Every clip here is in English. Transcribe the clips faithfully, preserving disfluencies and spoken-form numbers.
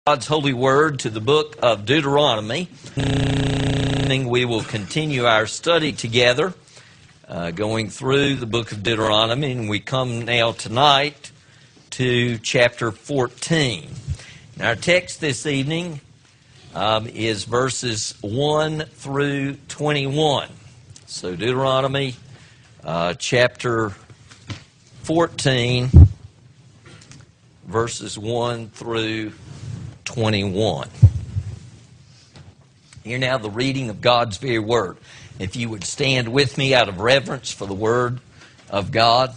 God's holy word to the book of Deuteronomy. We will continue our study together, uh, going through the book of Deuteronomy, and we come now tonight to chapter fourteen. And our text this evening um, is verses one through twenty-one. So Deuteronomy uh, chapter fourteen, verses one through twenty-one. Hear now the reading of God's very word. If you would stand with me out of reverence for the word of God.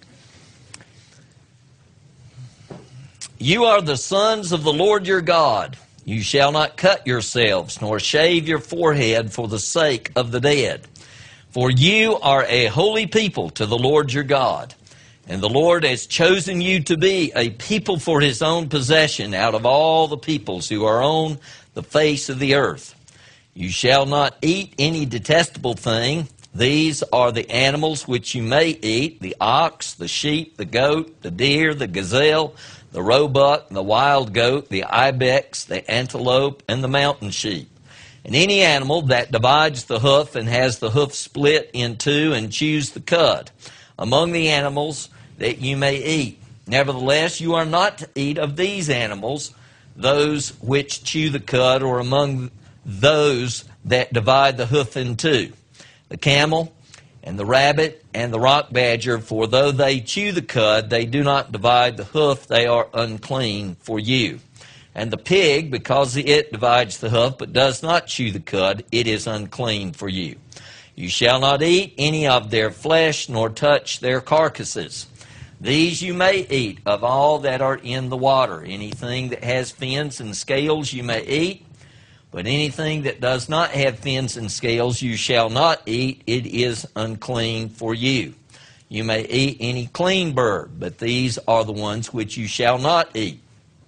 You are the sons of the Lord your God. You shall not cut yourselves, nor shave your forehead for the sake of the dead. For you are a holy people to the Lord your God. And the Lord has chosen you to be a people for His own possession out of all the peoples who are on the face of the earth. You shall not eat any detestable thing. These are the animals which you may eat, the ox, the sheep, the goat, the deer, the gazelle, the roebuck, the wild goat, the ibex, the antelope, and the mountain sheep. And any animal that divides the hoof and has the hoof split in two and chews the cud, among the animals that you may eat. Nevertheless, you are not to eat of these animals, those which chew the cud, or among those that divide the hoof in two, the camel and the rabbit and the rock badger, for though they chew the cud, they do not divide the hoof, they are unclean for you. And the pig, because it divides the hoof, but does not chew the cud, it is unclean for you. You shall not eat any of their flesh, nor touch their carcasses. These you may eat of all that are in the water. Anything that has fins and scales you may eat, but anything that does not have fins and scales you shall not eat. It is unclean for you. You may eat any clean bird, but these are the ones which you shall not eat: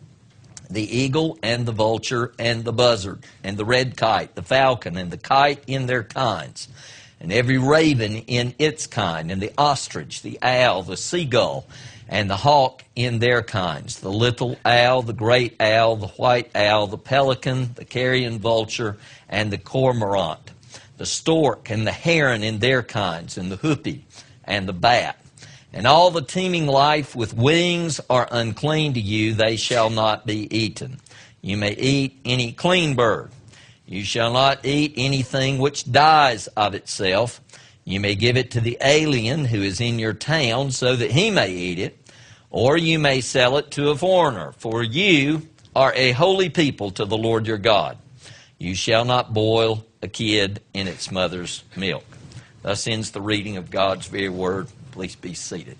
the eagle and the vulture and the buzzard and the red kite, the falcon and the kite in their kinds, and every raven in its kind, and the ostrich, the owl, the seagull, and the hawk in their kinds, the little owl, the great owl, the white owl, the pelican, the carrion vulture, and the cormorant, the stork and the heron in their kinds, and the hoopie and the bat. And all the teeming life with wings are unclean to you, they shall not be eaten. You may eat any clean bird. You shall not eat anything which dies of itself. You may give it to the alien who is in your town, so that he may eat it, or you may sell it to a foreigner. For you are a holy people to the Lord your God. You shall not boil a kid in its mother's milk. Thus ends the reading of God's very word. Please be seated.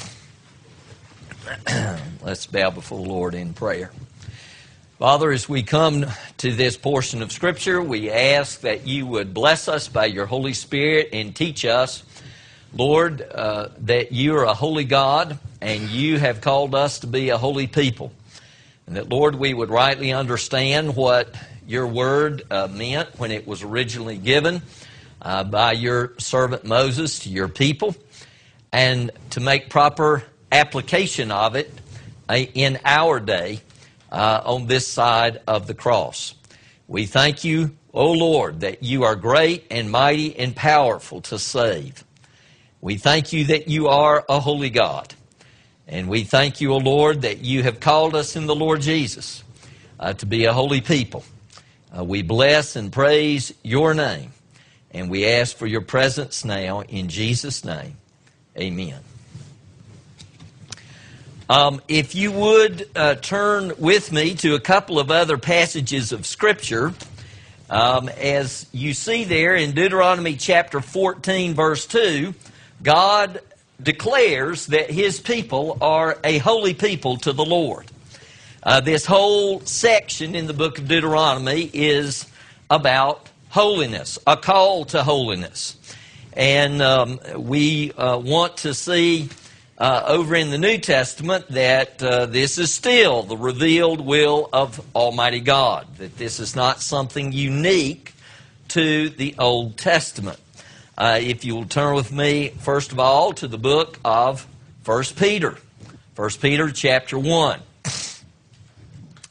Let's bow before the Lord in prayer. Father, as we come to this portion of Scripture, we ask that you would bless us by your Holy Spirit and teach us, Lord, uh, that you are a holy God and you have called us to be a holy people. And that, Lord, we would rightly understand what your word uh, meant when it was originally given uh, by your servant Moses to your people, and to make proper application of it uh, in our day uh, on this side of the cross. We thank you, O Lord, that you are great and mighty and powerful to save. We thank you that you are a holy God. And we thank you, O Lord, that you have called us in the Lord Jesus uh, to be a holy people. Uh, we bless and praise your name. And we ask for your presence now in Jesus' name. Amen. Um, if you would uh, turn with me to a couple of other passages of Scripture, um, as you see there in Deuteronomy chapter fourteen, verse two, God declares that His people are a holy people to the Lord. Uh, this whole section in the book of Deuteronomy is about holiness, a call to holiness. And um, we uh, want to see uh, over in the New Testament that uh, this is still the revealed will of Almighty God, that this is not something unique to the Old Testament. Uh, if you will turn with me, first of all, to the book of First Peter. First Peter chapter one.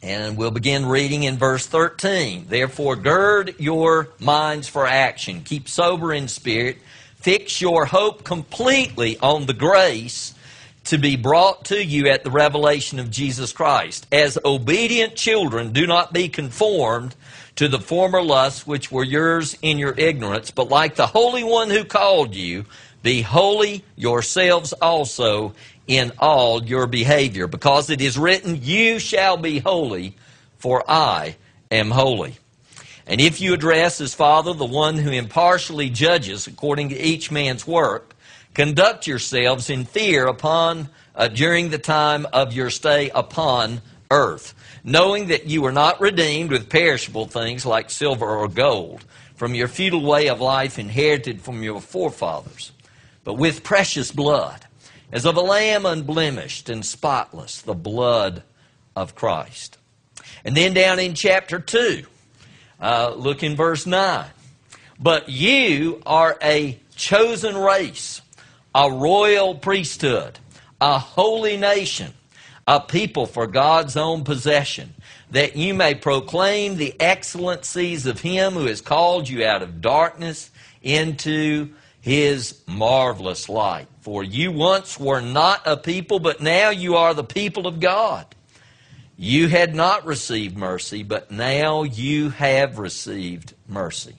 And we'll begin reading in verse thirteen. Therefore, gird your minds for action. Keep sober in spirit. Fix your hope completely on the grace to be brought to you at the revelation of Jesus Christ. As obedient children, do not be conformed to the former lusts which were yours in your ignorance, but like the Holy One who called you, be holy yourselves also in all your behavior, because it is written, you shall be holy, for I am holy. And if you address as Father the one who impartially judges according to each man's work, conduct yourselves in fear upon uh, during the time of your stay upon earth, knowing that you were not redeemed with perishable things like silver or gold from your futile way of life inherited from your forefathers, but with precious blood, as of a lamb unblemished and spotless, the blood of Christ. And then down in chapter two, uh, look in verse nine. But you are a chosen race, a royal priesthood, a holy nation, a people for God's own possession, that you may proclaim the excellencies of Him who has called you out of darkness into His marvelous light. For you once were not a people, but now you are the people of God. You had not received mercy, but now you have received mercy.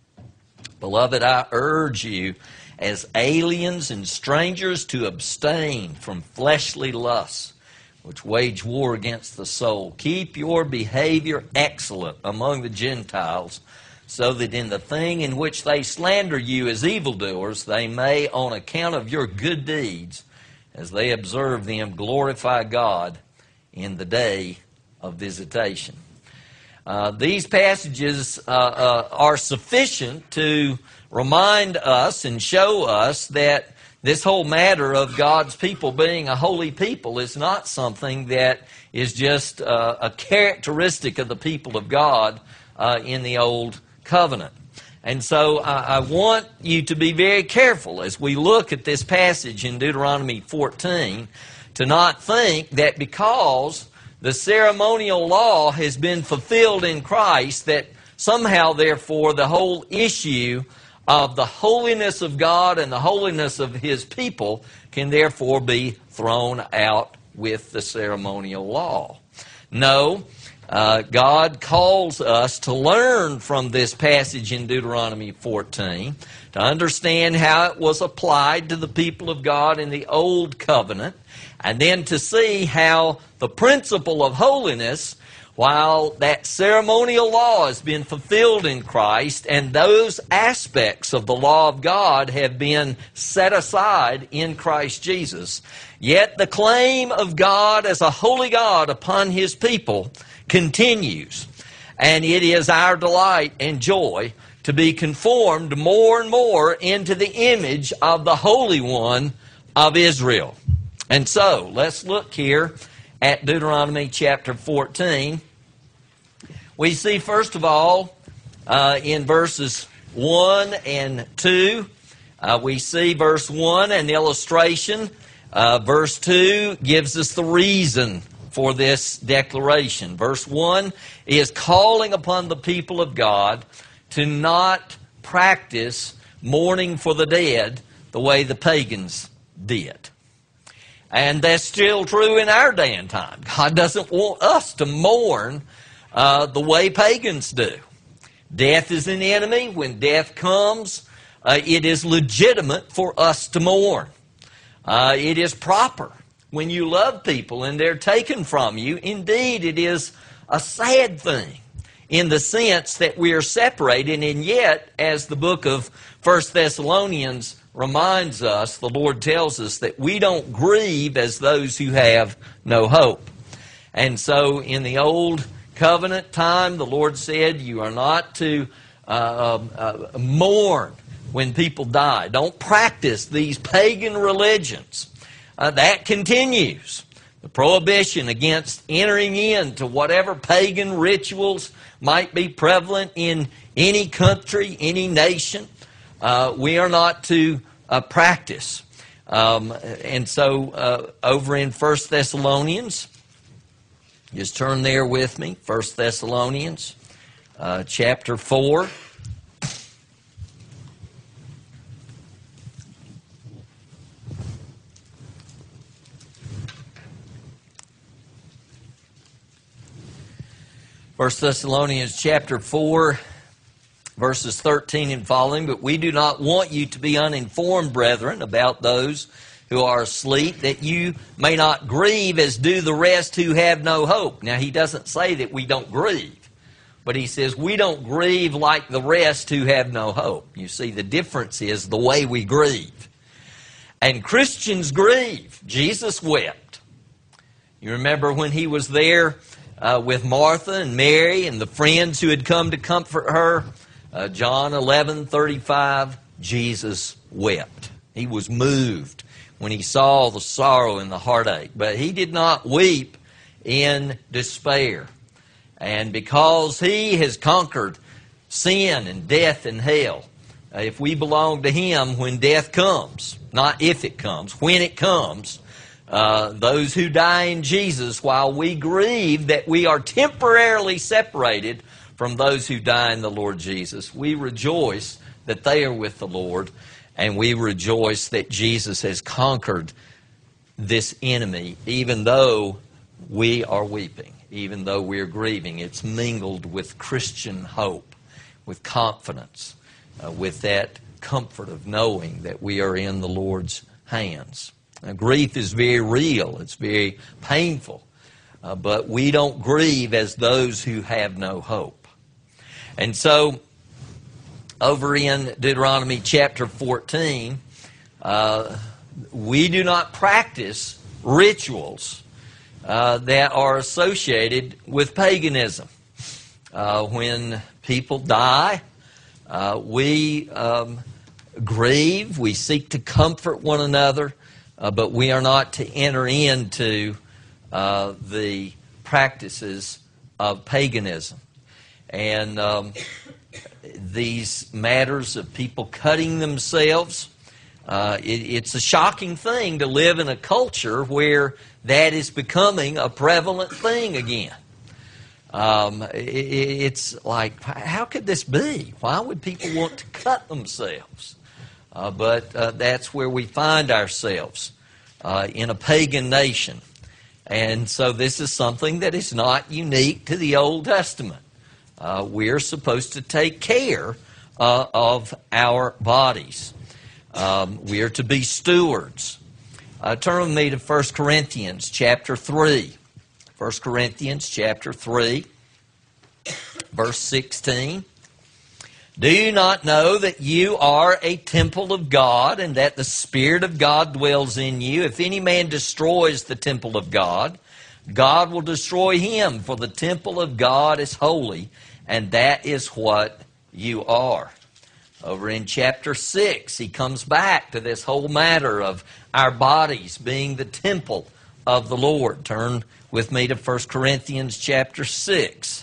Beloved, I urge you as aliens and strangers to abstain from fleshly lusts, which wage war against the soul. Keep your behavior excellent among the Gentiles, so that in the thing in which they slander you as evildoers, they may, on account of your good deeds, as they observe them, glorify God in the day of visitation. Uh, these passages uh, uh, are sufficient to remind us and show us that this whole matter of God's people being a holy people is not something that is just uh, a characteristic of the people of God uh, in the Old Covenant. And so I, I want you to be very careful as we look at this passage in Deuteronomy fourteen to not think that because the ceremonial law has been fulfilled in Christ that somehow, therefore, the whole issue of the holiness of God and the holiness of His people can therefore be thrown out with the ceremonial law. No, uh, God calls us to learn from this passage in Deuteronomy fourteen, to understand how it was applied to the people of God in the Old Covenant, and then to see how the principle of holiness, while that ceremonial law has been fulfilled in Christ and those aspects of the law of God have been set aside in Christ Jesus, yet the claim of God as a holy God upon His people continues. And it is our delight and joy to be conformed more and more into the image of the Holy One of Israel. And so, let's look here at Deuteronomy chapter fourteen. We see, first of all, uh, in verses one and two, uh, we see verse one, an illustration. Uh, verse two gives us the reason for this declaration. Verse one is calling upon the people of God to not practice mourning for the dead the way the pagans did. And that's still true in our day and time. God doesn't want us to mourn uh, the way pagans do. Death is an enemy. When death comes, uh, it is legitimate for us to mourn. Uh, it is proper when you love people and they're taken from you. Indeed, it is a sad thing in the sense that we are separated, and yet, as the book of First Thessalonians reminds us, the Lord tells us that we don't grieve as those who have no hope. And so in the Old Covenant time, the Lord said you are not to uh, uh, mourn when people die. Don't practice these pagan religions. Uh, that continues. The prohibition against entering into whatever pagan rituals might be prevalent in any country, any nation, uh, we are not to uh, practice. Um, and so uh, over in First Thessalonians, Just turn there with me, First Thessalonians uh, chapter four. First Thessalonians chapter four, verses thirteen and following. But we do not want you to be uninformed, brethren, about those who are asleep, that you may not grieve as do the rest who have no hope. Now, he doesn't say that we don't grieve, but he says we don't grieve like the rest who have no hope. You see, the difference is the way we grieve. And Christians grieve. Jesus wept. You remember when he was there Uh, with Martha and Mary and the friends who had come to comfort her? Uh, John eleven thirty-five, Jesus wept. He was moved when he saw the sorrow and the heartache. But he did not weep in despair. And because he has conquered sin and death and hell, uh, if we belong to him when death comes, not if it comes, when it comes, Uh, those who die in Jesus, while we grieve that we are temporarily separated from those who die in the Lord Jesus, we rejoice that they are with the Lord, and we rejoice that Jesus has conquered this enemy, even though we are weeping, even though we are grieving. It's mingled with Christian hope, with confidence, uh, with that comfort of knowing that we are in the Lord's hands. Now, grief is very real. It's very painful. Uh, but we don't grieve as those who have no hope. And so, over in Deuteronomy chapter fourteen, uh, we do not practice rituals uh, that are associated with paganism. Uh, when people die, uh, we um, grieve. We seek to comfort one another. Uh, but we are not to enter into uh, the practices of paganism. And um, these matters of people cutting themselves, uh, it, it's a shocking thing to live in a culture where that is becoming a prevalent thing again. Um, it, it's like, how could this be? Why would people want to cut themselves? Uh, but uh, that's where we find ourselves, uh, in a pagan nation. And so this is something that is not unique to the Old Testament. Uh, we're supposed to take care uh, of our bodies. Um, we are to be stewards. Uh, turn with me to First Corinthians chapter three. First Corinthians chapter three, verse sixteen. Do you not know that you are a temple of God, and that the Spirit of God dwells in you? If any man destroys the temple of God, God will destroy him, for the temple of God is holy, and that is what you are. Over in chapter six, he comes back to this whole matter of our bodies being the temple of the Lord. Turn with me to First Corinthians chapter six.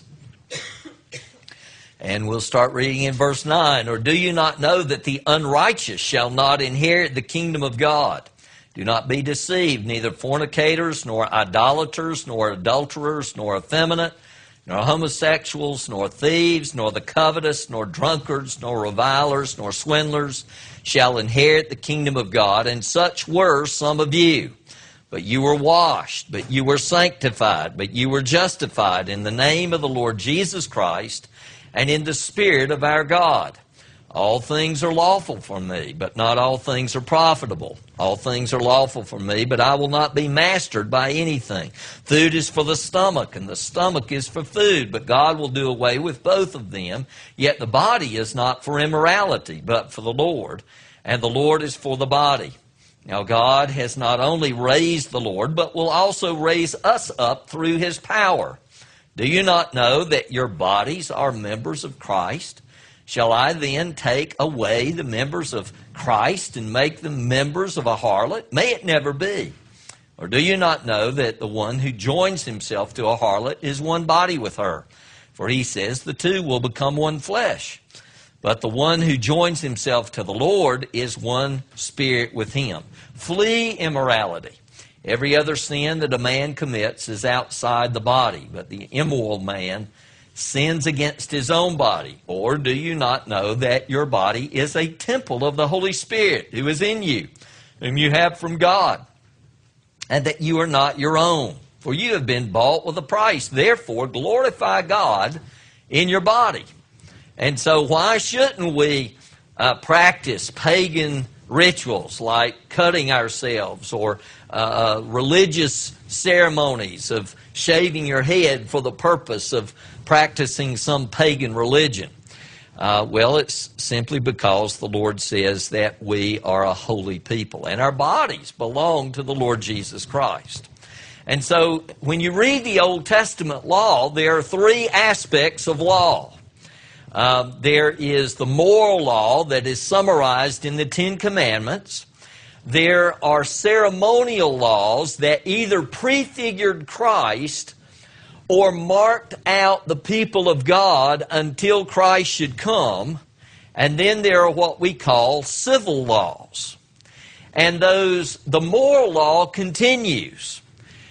And we'll start reading in verse nine. Or do you not know that the unrighteous shall not inherit the kingdom of God? Do not be deceived, neither fornicators, nor idolaters, nor adulterers, nor effeminate, nor homosexuals, nor thieves, nor the covetous, nor drunkards, nor revilers, nor swindlers shall inherit the kingdom of God. And such were some of you. But you were washed, but you were sanctified, but you were justified in the name of the Lord Jesus Christ, and in the Spirit of our God. All things are lawful for me, but not all things are profitable. All things are lawful for me, but I will not be mastered by anything. Food is for the stomach, and the stomach is for food, but God will do away with both of them. Yet the body is not for immorality, but for the Lord, and the Lord is for the body. Now God has not only raised the Lord, but will also raise us up through His power. Do you not know that your bodies are members of Christ? Shall I then take away the members of Christ and make them members of a harlot? May it never be. Or do you not know that the one who joins himself to a harlot is one body with her? For he says the two will become one flesh. But the one who joins himself to the Lord is one spirit with him. Flee immorality. Every other sin that a man commits is outside the body, but the immoral man sins against his own body. Or do you not know that your body is a temple of the Holy Spirit who is in you, whom you have from God, and that you are not your own? For you have been bought with a price. Therefore, glorify God in your body. And so why shouldn't we uh, practice pagan rituals like cutting ourselves or uh, religious ceremonies of shaving your head for the purpose of practicing some pagan religion? Uh, well, it's simply because the Lord says that we are a holy people and our bodies belong to the Lord Jesus Christ. And so when you read the Old Testament law, there are three aspects of law. Uh, there is the moral law that is summarized in the Ten Commandments. There are ceremonial laws that either prefigured Christ or marked out the people of God until Christ should come. And then there are what we call civil laws. And those, the moral law continues.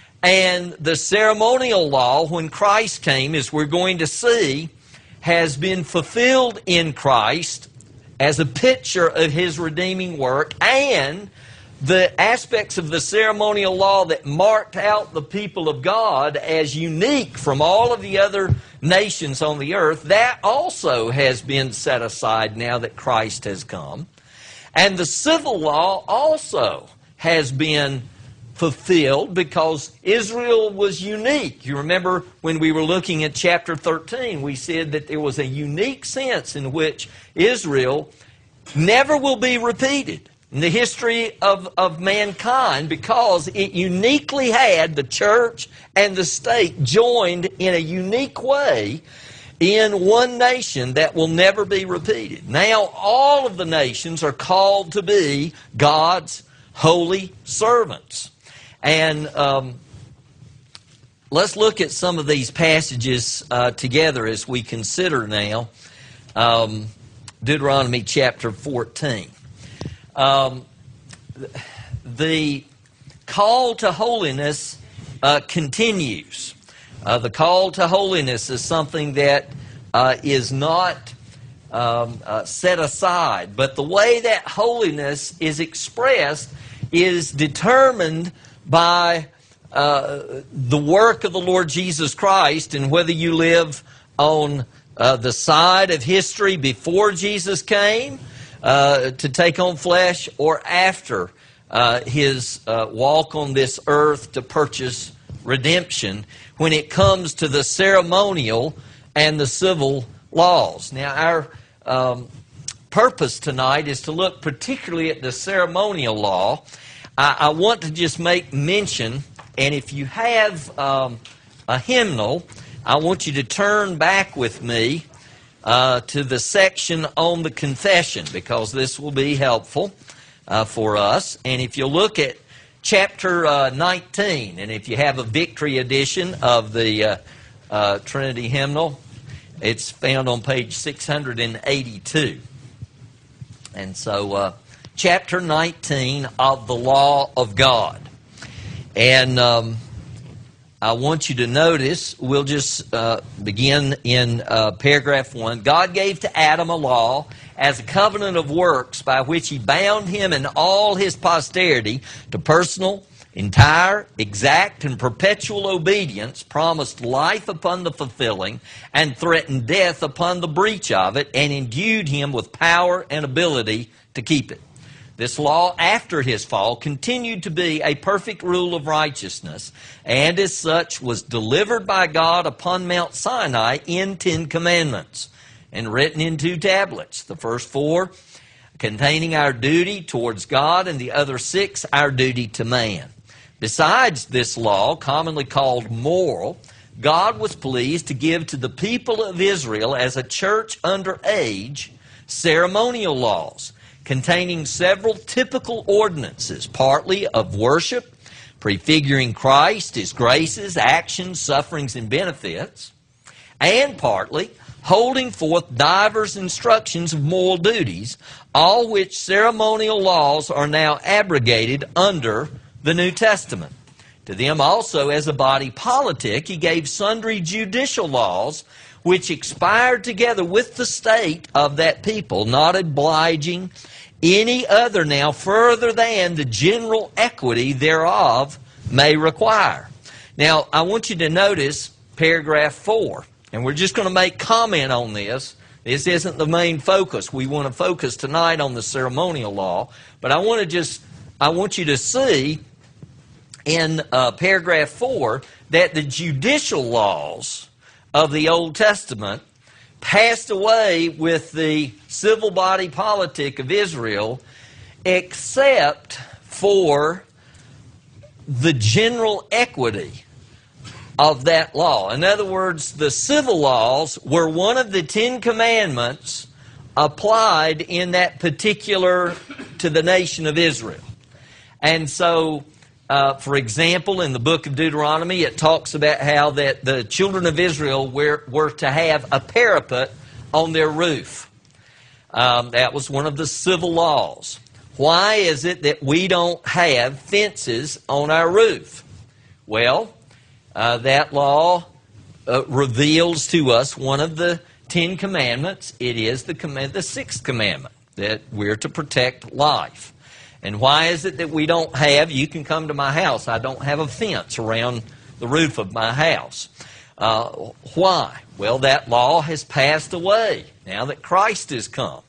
And the ceremonial law, when Christ came, as we're going to see, has been fulfilled in Christ as a picture of His redeeming work, and the aspects of the ceremonial law that marked out the people of God as unique from all of the other nations on the earth, that also has been set aside now that Christ has come. And the civil law also has been fulfilled because Israel was unique. You remember when we were looking at chapter thirteen, we said that there was a unique sense in which Israel never will be repeated in the history of, of mankind, because it uniquely had the church and the state joined in a unique way in one nation that will never be repeated. Now all of the nations are called to be God's holy servants. And um, let's look at some of these passages uh, together as we consider now um, Deuteronomy chapter fourteen. Um, the call to holiness uh, continues. Uh, the call to holiness is something that uh, is not um, uh, set aside, but the way that holiness is expressed is determined by uh, the work of the Lord Jesus Christ, and whether you live on uh, the side of history before Jesus came uh, to take on flesh, or after uh, His uh, walk on this earth to purchase redemption, when it comes to the ceremonial and the civil laws. Now, our um, purpose tonight is to look particularly at the ceremonial law. I, I want to just make mention, and if you have um, a hymnal, I want you to turn back with me uh, to the section on the confession, because this will be helpful uh, for us. And if you look at chapter uh, nineteen, and if you have a Victory edition of the uh, uh, Trinity hymnal, it's found on page six hundred eighty-two. And so, uh, chapter nineteen of the Law of God. And um, I want you to notice, we'll just uh, begin in uh, paragraph one. God gave to Adam a law as a covenant of works by which He bound him and all his posterity to personal, entire, exact, and perpetual obedience, promised life upon the fulfilling, and threatened death upon the breach of it, and endued him with power and ability to keep it. This law, after his fall, continued to be a perfect rule of righteousness, and as such was delivered by God upon Mount Sinai in Ten Commandments, and written in two tablets, the first four containing our duty towards God, and the other six our duty to man. Besides this law, commonly called moral, God was pleased to give to the people of Israel as a church under age ceremonial laws, containing several typical ordinances, partly of worship, prefiguring Christ, His graces, actions, sufferings, and benefits, and partly holding forth divers instructions of moral duties, all which ceremonial laws are now abrogated under the New Testament. To them also, as a body politic, he gave sundry judicial laws, which expired together with the state of that people, not obliging any other now further than the general equity thereof may require. Now, I want you to notice paragraph four, and we're just going to make comment on this. This isn't the main focus. We want to focus tonight on the ceremonial law, but I want to just, I want you to see in uh, paragraph four that the judicial laws of the Old Testament passed away with the civil body politic of Israel, except for the general equity of that law. In other words, the civil laws were one of the Ten Commandments applied in that particular, to the nation of Israel. And so, uh, for example, in the book of Deuteronomy, it talks about how that the children of Israel were, were to have a parapet on their roof. Um, that was one of the civil laws. Why is it that we don't have fences on our roof? Well, uh, that law uh, reveals to us one of the Ten Commandments. It is the command, the sixth commandment, that we're to protect life. And why is it that we don't have, you can come to my house, I don't have a fence around the roof of my house. Uh, why? Well, that law has passed away now that Christ has come.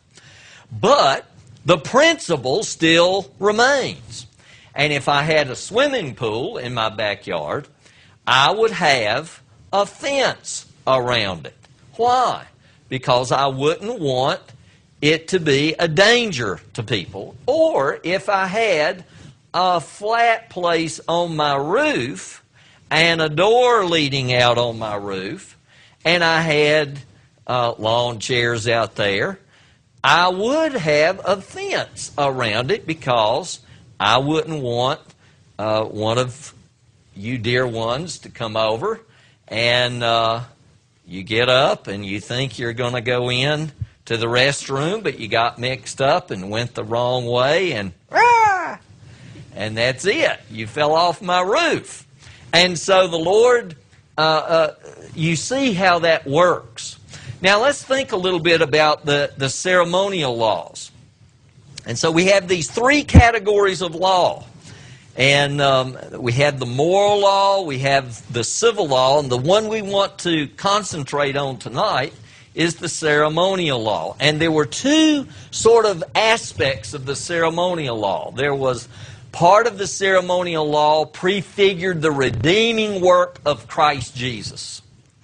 But the principle still remains. And if I had a swimming pool in my backyard, I would have a fence around it. Why? Because I wouldn't want it to be a danger to people. Or if I had a flat place on my roof and a door leading out on my roof, and I had uh, lawn chairs out there, I would have a fence around it because I wouldn't want uh, one of you dear ones to come over and uh, you get up and you think you're going to go in to the restroom, but you got mixed up and went the wrong way, and ah, and that's it. You fell off my roof. And so the Lord, uh, uh, you see how that works. Now let's think a little bit about the, the ceremonial laws. And so we have these three categories of law. And um, we have the moral law, we have the civil law, and the one we want to concentrate on tonight is the ceremonial law. And there were two sort of aspects of the ceremonial law. There was part of the ceremonial law prefigured the redeeming work of Christ Jesus.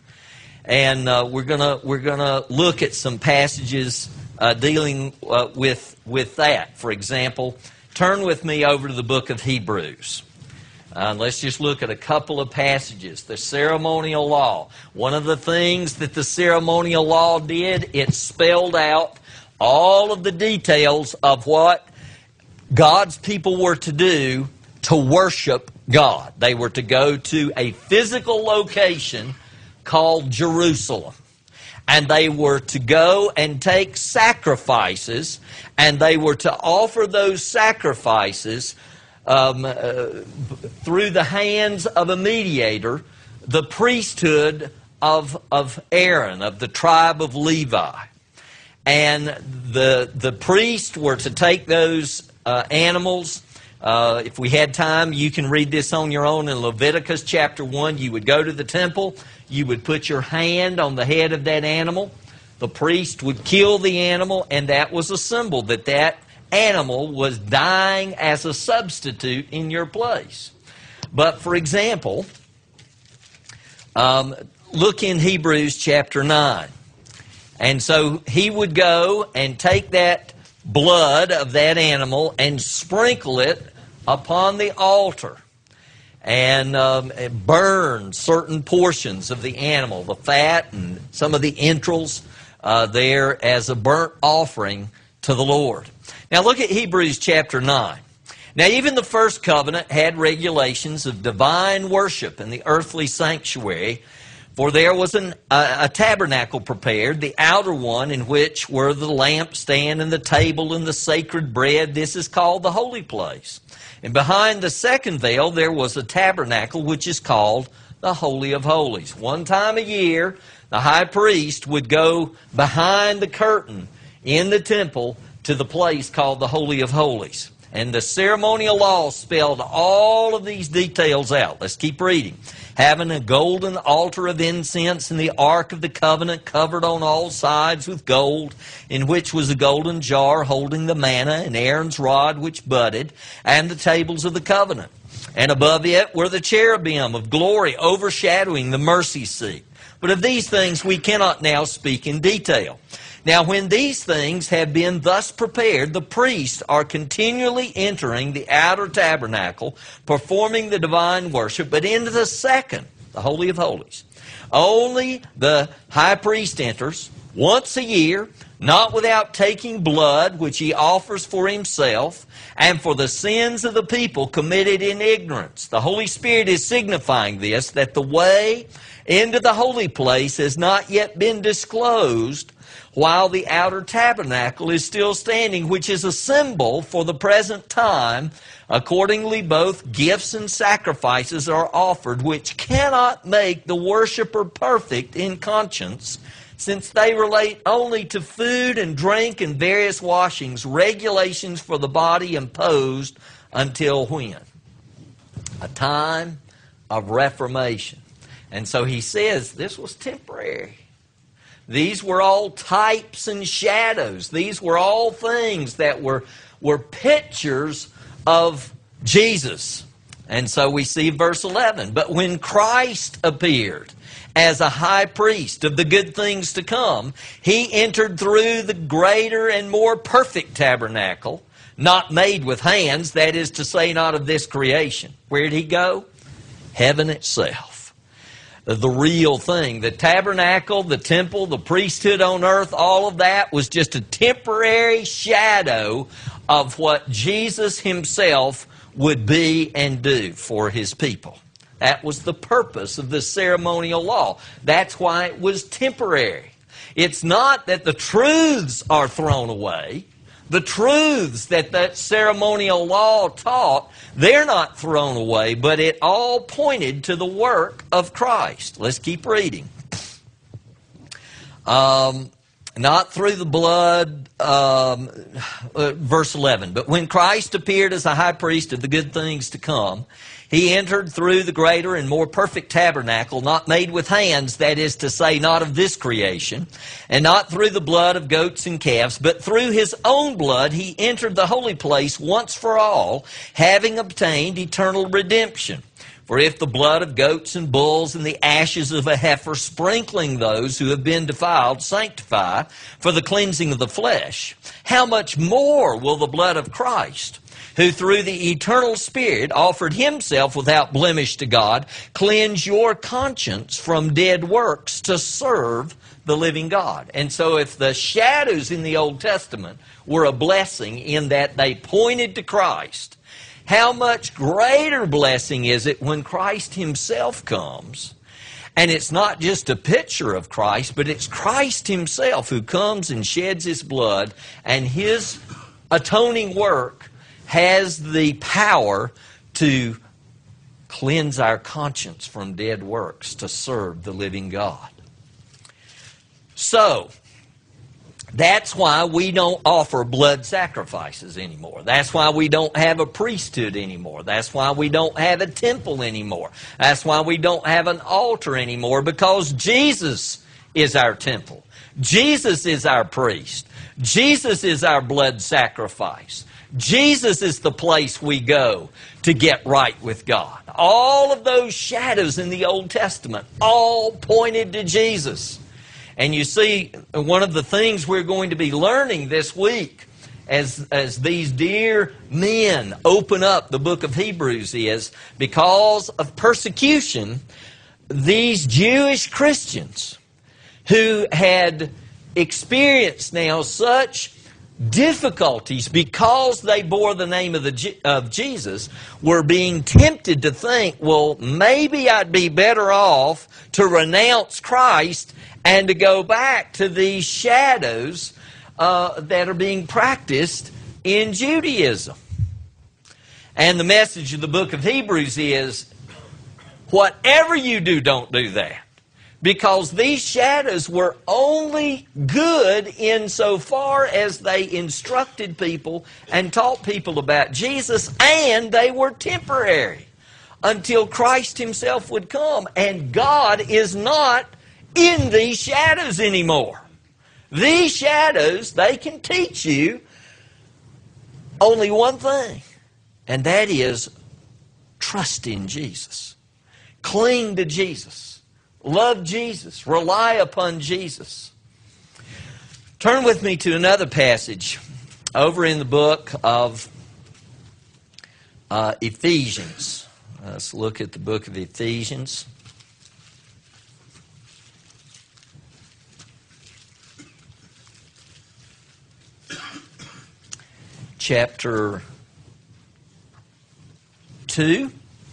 And uh, we're gonna we're gonna look at some passages uh, dealing uh, with with that. For example, turn with me over to the book of Hebrews. Uh, let's just look at a couple of passages. The ceremonial law. One of the things that the ceremonial law did, it spelled out all of the details of what God's people were to do to worship God. They were to go to a physical location called Jerusalem. And they were to go and take sacrifices, and they were to offer those sacrifices Um, uh, through the hands of a mediator, the priesthood of, of Aaron, of the tribe of Levi. And the, the priests were to take those uh, animals. Uh, if we had time, you can read this on your own in Leviticus chapter one. You would go to the temple, you would put your hand on the head of that animal. The priest would kill the animal, and that was a symbol that that animal was dying as a substitute in your place. But for example, um, look in Hebrews chapter nine. And so he would go and take that blood of that animal and sprinkle it upon the altar and um, burn certain portions of the animal, the fat and some of the entrails uh, there as a burnt offering to the Lord. Now look at Hebrews chapter nine. Now even the first covenant had regulations of divine worship in the earthly sanctuary, For there was an, a, a tabernacle prepared, the outer one, in which were the lampstand and the table and the sacred bread. This is called the holy place. And behind the second veil there was a tabernacle which is called the Holy of Holies. One time a year, the high priest would go behind the curtain in the temple to the place called the Holy of Holies. And the ceremonial law spelled all of these details out. Let's keep reading. Having a golden altar of incense and the Ark of the Covenant covered on all sides with gold, in which was a golden jar holding the manna and Aaron's rod which budded, and the tables of the covenant. And above it were the cherubim of glory overshadowing the mercy seat. But of these things we cannot now speak in detail. Now when these things have been thus prepared, the priests are continually entering the outer tabernacle, performing the divine worship, but into the second, the Holy of Holies, only the high priest enters once a year, not without taking blood, which he offers for himself, and for the sins of the people committed in ignorance. The Holy Spirit is signifying this, that the way into the holy place has not yet been disclosed, while the outer tabernacle is still standing, which is a symbol for the present time. Accordingly, both gifts and sacrifices are offered, which cannot make the worshiper perfect in conscience, since they relate only to food and drink and various washings, regulations for the body imposed until when? A time of reformation. And so he says this was temporary. These were all types and shadows. These were all things that were, were pictures of Jesus. And so we see verse eleven. But when Christ appeared as a high priest of the good things to come, he entered through the greater and more perfect tabernacle, not made with hands, that is to say, not of this creation. Where did he go? Heaven itself. The real thing. The tabernacle, the temple, the priesthood on earth, all of that was just a temporary shadow of what Jesus himself would be and do for his people. That was the purpose of the ceremonial law. That's why it was temporary. It's not that the truths are thrown away. The truths that that ceremonial law taught, they're not thrown away, but it all pointed to the work of Christ. Let's keep reading. Um, not through the blood, um, uh, verse eleven. But when Christ appeared as a high priest of the good things to come, he entered through the greater and more perfect tabernacle, not made with hands, that is to say, not of this creation, and not through the blood of goats and calves, but through his own blood he entered the holy place once for all, having obtained eternal redemption. For if the blood of goats and bulls and the ashes of a heifer sprinkling those who have been defiled sanctify for the cleansing of the flesh, how much more will the blood of Christ, who through the eternal Spirit offered himself without blemish to God, cleanse your conscience from dead works to serve the living God. And so if the shadows in the Old Testament were a blessing in that they pointed to Christ, how much greater blessing is it when Christ himself comes? And it's not just a picture of Christ, but it's Christ himself who comes and sheds his blood, and his atoning work has the power to cleanse our conscience from dead works to serve the living God. So, that's why we don't offer blood sacrifices anymore. That's why we don't have a priesthood anymore. That's why we don't have a temple anymore. That's why we don't have an altar anymore, because Jesus is our temple. Jesus is our priest. Jesus is our blood sacrifice. Jesus is the place we go to get right with God. All of those shadows in the Old Testament all pointed to Jesus. And you see, one of the things we're going to be learning this week as, as these dear men open up the book of Hebrews is, because of persecution, these Jewish Christians who had experienced now such difficulties because they bore the name of, the, of Jesus were being tempted to think, well, maybe I'd be better off to renounce Christ and to go back to these shadows uh, that are being practiced in Judaism. And the message of the book of Hebrews is, whatever you do, don't do that. Because these shadows were only good insofar as they instructed people and taught people about Jesus, and they were temporary until Christ Himself would come. And God is not in these shadows anymore. These shadows, they can teach you only one thing, and that is trust in Jesus. Cling to Jesus. Love Jesus. Rely upon Jesus. Turn with me to another passage over in the book of uh, Ephesians. Let's look at the book of Ephesians. Chapter two.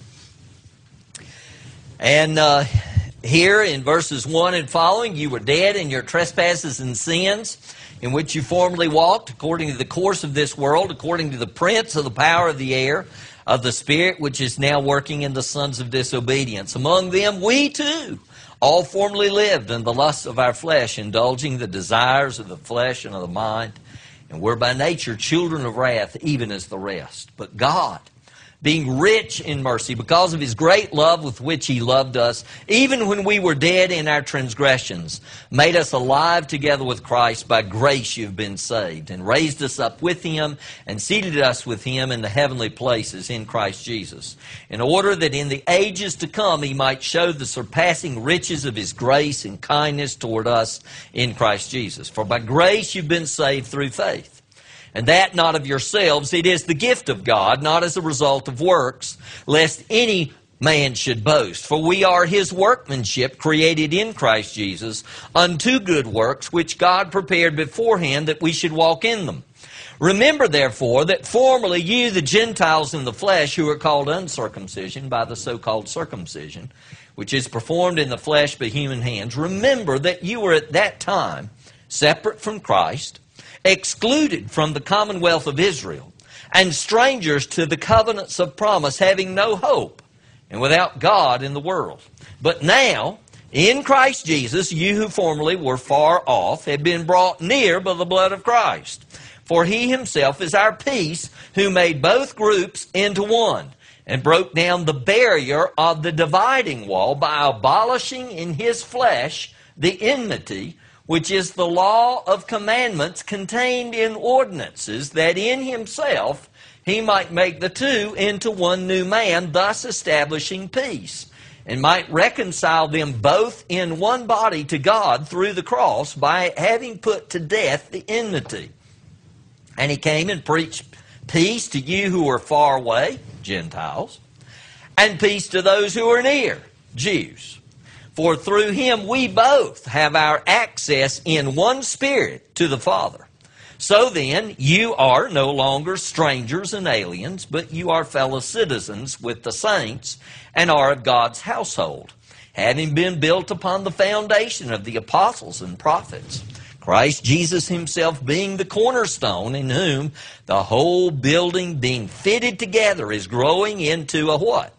And uh, here in verses one and following, you were dead in your trespasses and sins, in which you formerly walked, according to the course of this world, according to the prince of the power of the air, of the Spirit, which is now working in the sons of disobedience. Among them we too all formerly lived in the lusts of our flesh, indulging the desires of the flesh and of the mind, and were by nature children of wrath, even as the rest. But God, being rich in mercy, because of His great love with which He loved us, even when we were dead in our transgressions, made us alive together with Christ. By grace you've been saved, and raised us up with Him, and seated us with Him in the heavenly places in Christ Jesus, in order that in the ages to come He might show the surpassing riches of His grace and kindness toward us in Christ Jesus. For by grace you've been saved through faith. And that not of yourselves, it is the gift of God, not as a result of works, lest any man should boast. For we are His workmanship, created in Christ Jesus, unto good works, which God prepared beforehand that we should walk in them. Remember, therefore, that formerly you, the Gentiles in the flesh, who are called uncircumcision by the so-called circumcision, which is performed in the flesh by human hands, remember that you were at that time separate from Christ, excluded from the commonwealth of Israel, and strangers to the covenants of promise, having no hope, and without God in the world. But now, in Christ Jesus, you who formerly were far off have been brought near by the blood of Christ. For He Himself is our peace, who made both groups into one, and broke down the barrier of the dividing wall by abolishing in His flesh the enmity, which is the law of commandments contained in ordinances, that in Himself He might make the two into one new man, thus establishing peace, and might reconcile them both in one body to God through the cross, by having put to death the enmity. And He came and preached peace to you who are far away, Gentiles, and peace to those who are near, Jews. For through Him we both have our access in one Spirit to the Father. So then, you are no longer strangers and aliens, but you are fellow citizens with the saints, and are of God's household, having been built upon the foundation of the apostles and prophets, Christ Jesus Himself being the cornerstone, in whom the whole building being fitted together is growing into a what?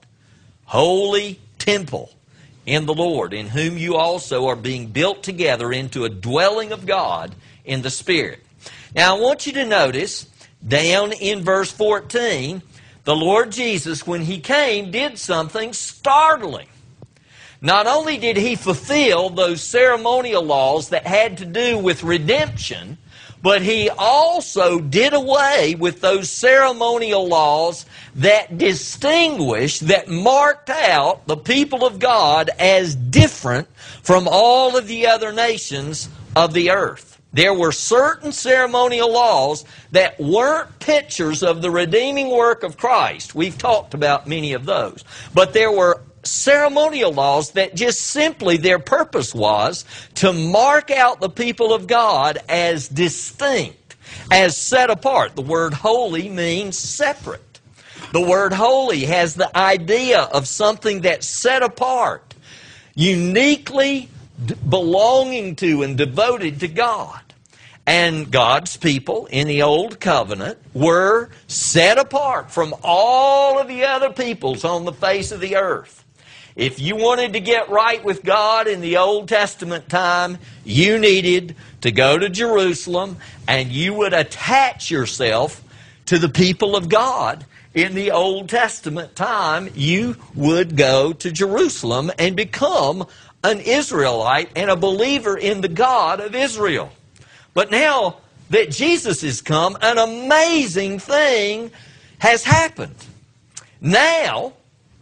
Holy temple in the Lord, in whom you also are being built together into a dwelling of God in the Spirit. Now I want you to notice, down in verse fourteen, the Lord Jesus, when He came, did something startling. Not only did He fulfill those ceremonial laws that had to do with redemption, but He also did away with those ceremonial laws that distinguished, that marked out the people of God as different from all of the other nations of the earth. There were certain ceremonial laws that weren't pictures of the redeeming work of Christ. We've talked about many of those. But there were ceremonial laws that just simply their purpose was to mark out the people of God as distinct as set apart. The word holy means separate. The word holy has the idea of something that's set apart, uniquely belonging to and devoted to God. And God's people in the Old Covenant were set apart from all of the other peoples on the face of the earth. If you wanted to get right with God in the Old Testament time, you needed to go to Jerusalem and you would attach yourself to the people of God. In the Old Testament time, you would go to Jerusalem and become an Israelite and a believer in the God of Israel. But now that Jesus has come, an amazing thing has happened. Now,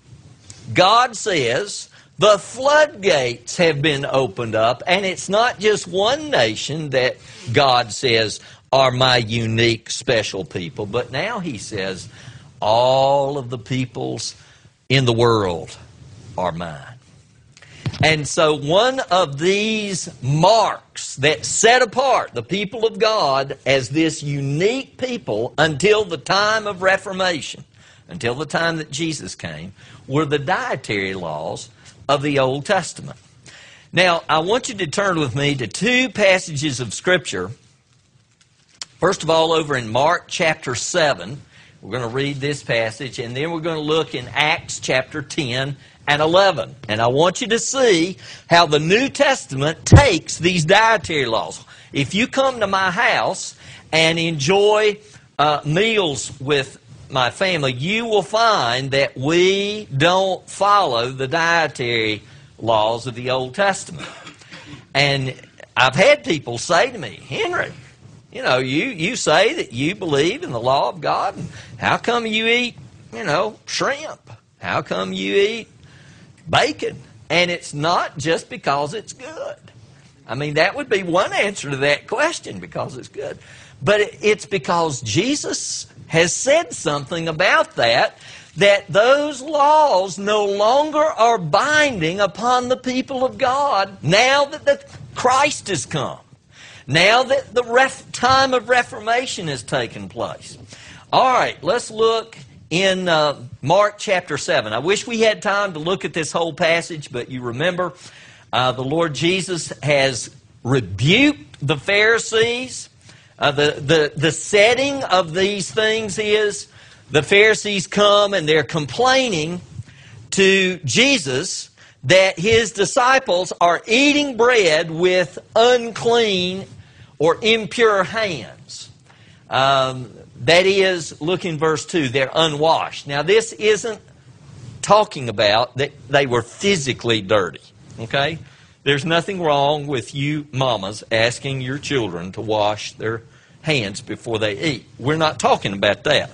God says the floodgates have been opened up, and it's not just one nation that God says are my unique, special people, but now He says all of the peoples in the world are mine. And so one of these marks that set apart the people of God as this unique people until the time of Reformation, until the time that Jesus came, were the dietary laws of the Old Testament. Now, I want you to turn with me to two passages of Scripture. First of all, over in Mark chapter seven, we're going to read this passage, and then we're going to look in Acts chapter ten and eleven. And I want you to see how the New Testament takes these dietary laws. If you come to my house and enjoy uh, meals with my family, you will find that we don't follow the dietary laws of the Old Testament. And I've had people say to me, Henry, you know, you, you say that you believe in the law of God, and how come you eat, you know, shrimp? How come you eat bacon? And it's not just because it's good. I mean, that would be one answer to that question, because it's good. But it's because Jesus has said something about that, that those laws no longer are binding upon the people of God now that the Christ has come, now that the ref- time of Reformation has taken place. All right, let's look in uh, Mark chapter seven. I wish we had time to look at this whole passage, but you remember uh, the Lord Jesus has rebuked the Pharisees. Uh, the, the, the setting of these things is the Pharisees come and they're complaining to Jesus that His disciples are eating bread with unclean or impure hands. Um, that is, look in verse two, they're unwashed. Now this isn't talking about that they were physically dirty, okay? There's nothing wrong with you mamas asking your children to wash their hands before they eat. We're not talking about that.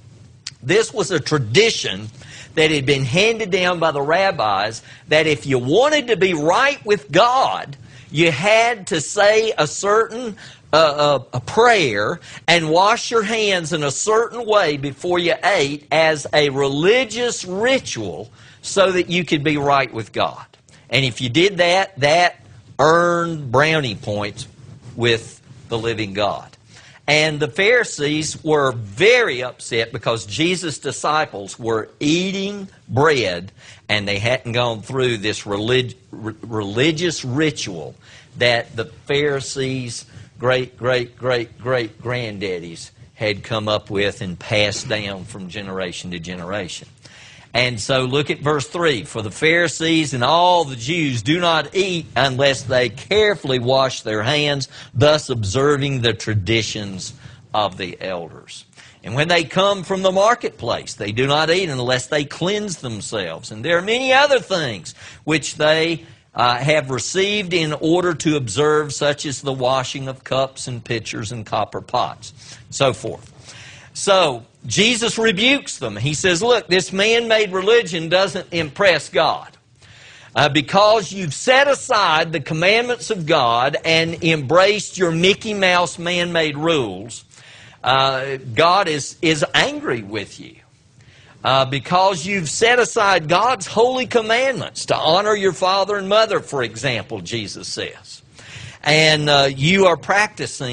This was a tradition that had been handed down by the rabbis, that if you wanted to be right with God, you had to say a certain uh, uh, a prayer and wash your hands in a certain way before you ate as a religious ritual so that you could be right with God. And if you did that, that earned brownie points with the living God. And the Pharisees were very upset because Jesus' disciples were eating bread and they hadn't gone through this relig- religious ritual that the Pharisees' great, great, great, great granddaddies had come up with and passed down from generation to generation. And so look at verse three. For the Pharisees and all the Jews do not eat unless they carefully wash their hands, thus observing the traditions of the elders. And when they come from the marketplace, they do not eat unless they cleanse themselves. And there are many other things which they uh, have received in order to observe, such as the washing of cups and pitchers and copper pots, so forth. So Jesus rebukes them. He says, look, this man-made religion doesn't impress God. Uh, because you've set aside the commandments of God and embraced your Mickey Mouse man-made rules, uh, God is, is angry with you. Uh, because you've set aside God's holy commandments to honor your father and mother, for example, Jesus says. And uh, you are practicing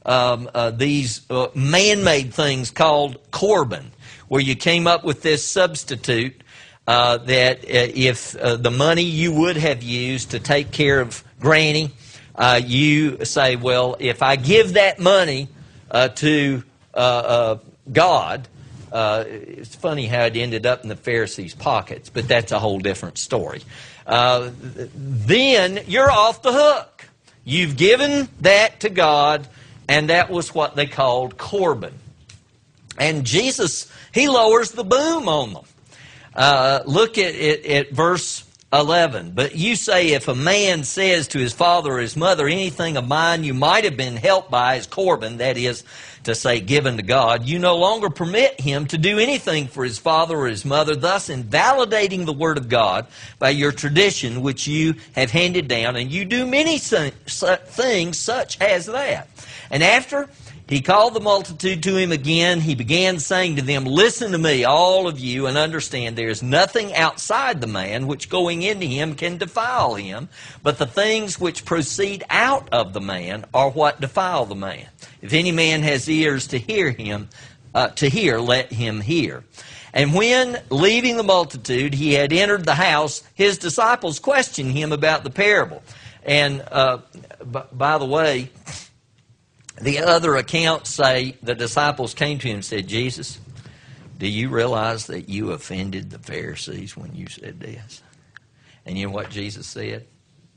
um, uh, these uh, man-made things called Corban, where you came up with this substitute uh, that uh, if uh, the money you would have used to take care of Granny, uh, you say, well, if I give that money uh, to uh, uh, God, uh, it's funny how it ended up in the Pharisees' pockets, but that's a whole different story. Uh, then you're off the hook. You've given that to God, and that was what they called Corban. And Jesus, He lowers the boom on them. Uh, look at, at, at verse eleven. But you say, if a man says to his father or his mother, anything of mine you might have been helped by is Corban, that is to say, given to God, you no longer permit him to do anything for his father or his mother, thus invalidating the word of God by your tradition which you have handed down, and you do many things such as that. And after He called the multitude to Him again, He began saying to them, listen to me, all of you, and understand there is nothing outside the man which going into him can defile him, but the things which proceed out of the man are what defile the man. If any man has ears to hear him, uh, to hear, let him hear. And when, leaving the multitude, He had entered the house, His disciples questioned Him about the parable. And uh, b- by the way, the other accounts say the disciples came to Him and said, Jesus, do you realize that you offended the Pharisees when you said this? And you know what Jesus said?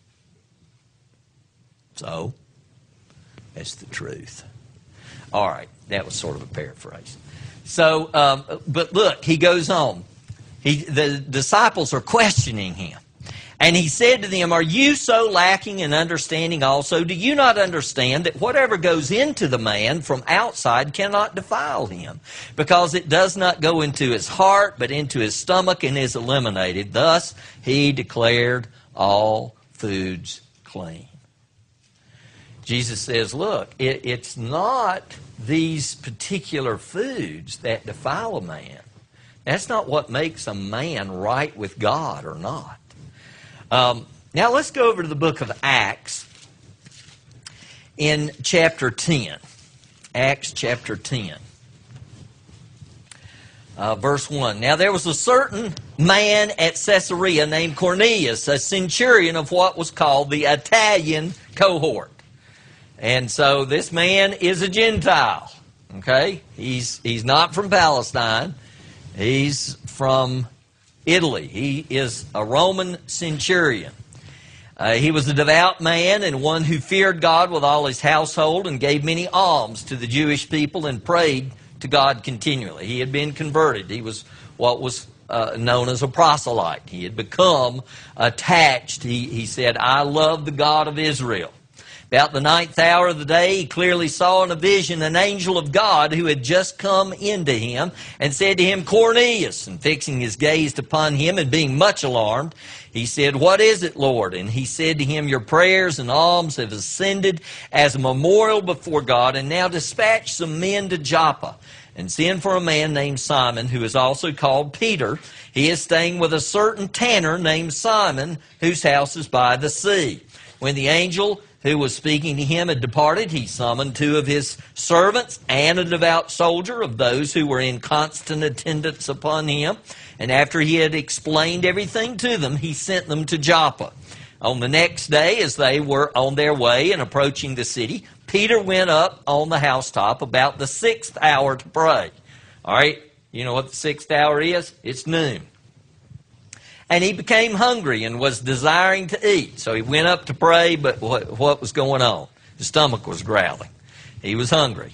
So, that's the truth. All right, that was sort of a paraphrase. So, um, but look, He goes on. He, the disciples are questioning Him. And He said to them, are you so lacking in understanding also? Do you not understand that whatever goes into the man from outside cannot defile him? Because it does not go into his heart, but into his stomach and is eliminated. Thus He declared all foods clean. Jesus says, look, it, it's not these particular foods that defile a man. That's not what makes a man right with God or not. Um, now let's go over to the book of Acts in chapter ten. Acts chapter ten. Uh, verse one. Now there was a certain man at Caesarea named Cornelius, a centurion of what was called the Italian cohort. And so this man is a Gentile. Okay? He's, he's not from Palestine. He's from Italy. He is a Roman centurion. Uh, he was a devout man and one who feared God with all his household and gave many alms to the Jewish people and prayed to God continually. He had been converted. He was what was uh, known as a proselyte. He had become attached. He, he said, I love the God of Israel. About the ninth hour of the day, he clearly saw in a vision an angel of God who had just come into him and said to him, Cornelius. And fixing his gaze upon him and being much alarmed, he said, what is it, Lord? And he said to him, your prayers and alms have ascended as a memorial before God, and now dispatch some men to Joppa and send for a man named Simon, who is also called Peter. He is staying with a certain tanner named Simon, whose house is by the sea. When the angel who was speaking to him had departed, he summoned two of his servants and a devout soldier of those who were in constant attendance upon him. And after he had explained everything to them, he sent them to Joppa. On the next day, as they were on their way and approaching the city, Peter went up on the housetop about the sixth hour to pray. All right, you know what the sixth hour is? It's noon. And he became hungry and was desiring to eat. So he went up to pray, but what, what was going on? His stomach was growling. He was hungry.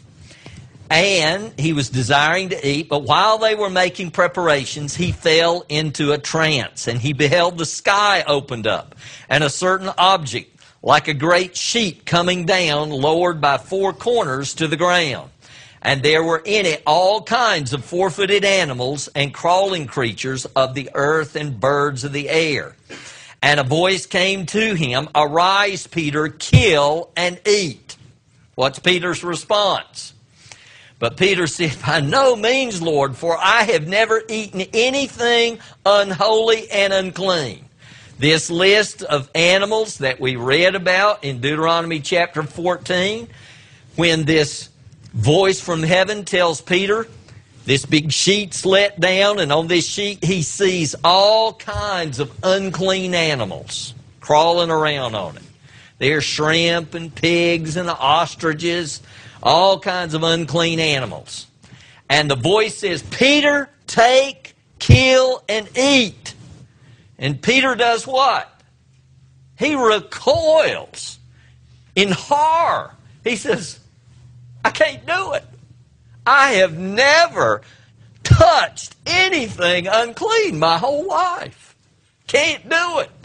And he was desiring to eat, but while they were making preparations, he fell into a trance, and he beheld the sky opened up, and a certain object, like a great sheet coming down, lowered by four corners to the ground. And there were in it all kinds of four-footed animals and crawling creatures of the earth and birds of the air. And a voice came to him, arise, Peter, kill and eat. What's Peter's response? But Peter said, by no means, Lord, for I have never eaten anything unholy and unclean. This list of animals that we read about in Deuteronomy chapter fourteen, when this voice from heaven tells Peter, this big sheet's let down, and on this sheet he sees all kinds of unclean animals crawling around on it. There's shrimp and pigs and ostriches, all kinds of unclean animals. And the voice says, Peter, take, kill, and eat. And Peter does what? He recoils in horror. He says, I can't do it. I have never touched anything unclean my whole life. Can't do it.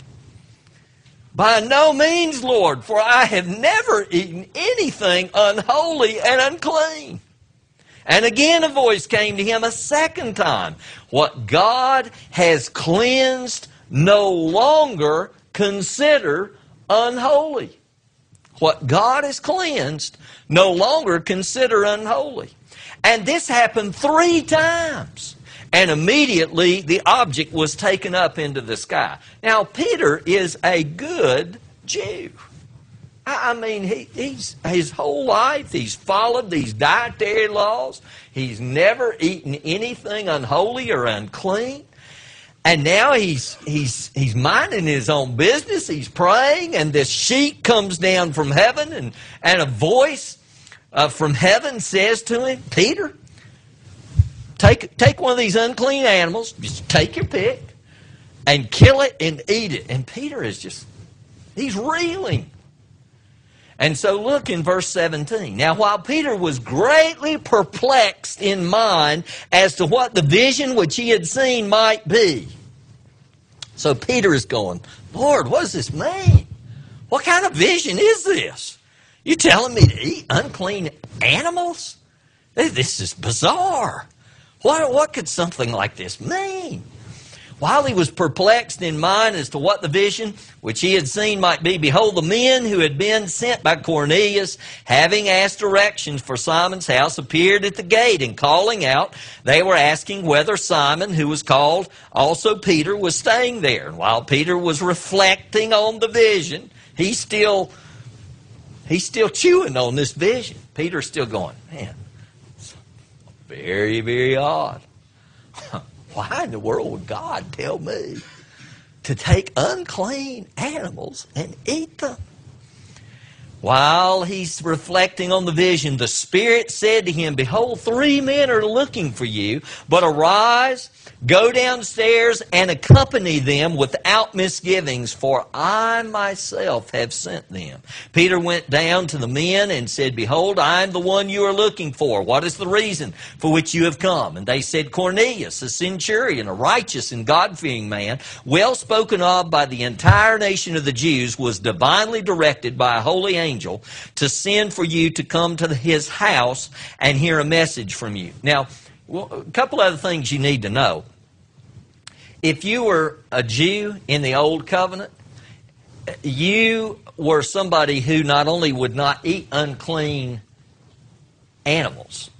By no means, Lord, for I have never eaten anything unholy and unclean. And again a voice came to him a second time. What God has cleansed, no longer consider unholy. What God has cleansed, no longer consider unholy. And this happened three times. And immediately the object was taken up into the sky. Now, Peter is a good Jew. I mean, he, he's, his whole life he's followed these dietary laws. He's never eaten anything unholy or unclean. And now he's, he's, he's minding his own business. He's praying, and this sheet comes down from heaven, and, and a voice uh, from heaven says to him, Peter, take, take one of these unclean animals, just take your pick, and kill it and eat it. And Peter is just, he's reeling. And so look in verse seventeen. Now, while Peter was greatly perplexed in mind as to what the vision which he had seen might be. So Peter is going, Lord, what does this mean? What kind of vision is this? You telling me to eat unclean animals? This is bizarre. What, what could something like this mean? While he was perplexed in mind as to what the vision which he had seen might be, behold, the men who had been sent by Cornelius, having asked directions for Simon's house, appeared at the gate, and calling out, they were asking whether Simon, who was called also Peter, was staying there. And while Peter was reflecting on the vision, he's still, he's still chewing on this vision. Peter's still going, man, it's very, very odd. Why in the world would God tell me to take unclean animals and eat them? While he's reflecting on the vision, the Spirit said to him, behold, three men are looking for you, but arise, go downstairs and accompany them without misgivings, for I myself have sent them. Peter went down to the men and said, behold, I am the one you are looking for. What is the reason for which you have come? And they said, Cornelius, a centurion, a righteous and God-fearing man, well spoken of by the entire nation of the Jews, was divinely directed by a holy angel to send for you to come to his house and hear a message from you. Now, well, a couple other things you need to know. If you were a Jew in the Old Covenant, you were somebody who not only would not eat unclean animals,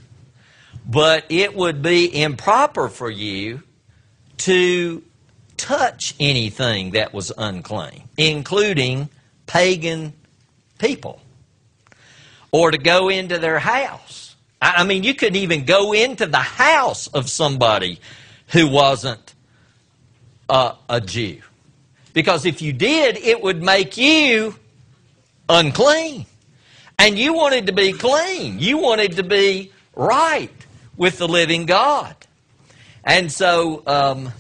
but it would be improper for you to touch anything that was unclean, including pagan people, or to go into their house. I mean, you couldn't even go into the house of somebody who wasn't uh, a Jew. Because if you did, it would make you unclean. And you wanted to be clean. You wanted to be right with the living God. And so um,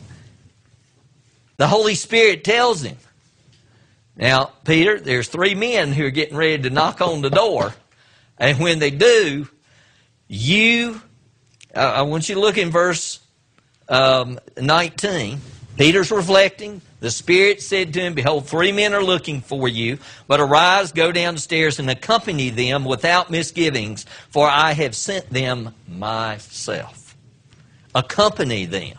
the Holy Spirit tells him, now, Peter, there's three men who are getting ready to knock on the door. And when they do, you, uh, I want you to look in verse um, nineteen. Peter's reflecting. The Spirit said to him, behold, three men are looking for you, but arise, go downstairs and accompany them without misgivings, for I have sent them myself. Accompany them.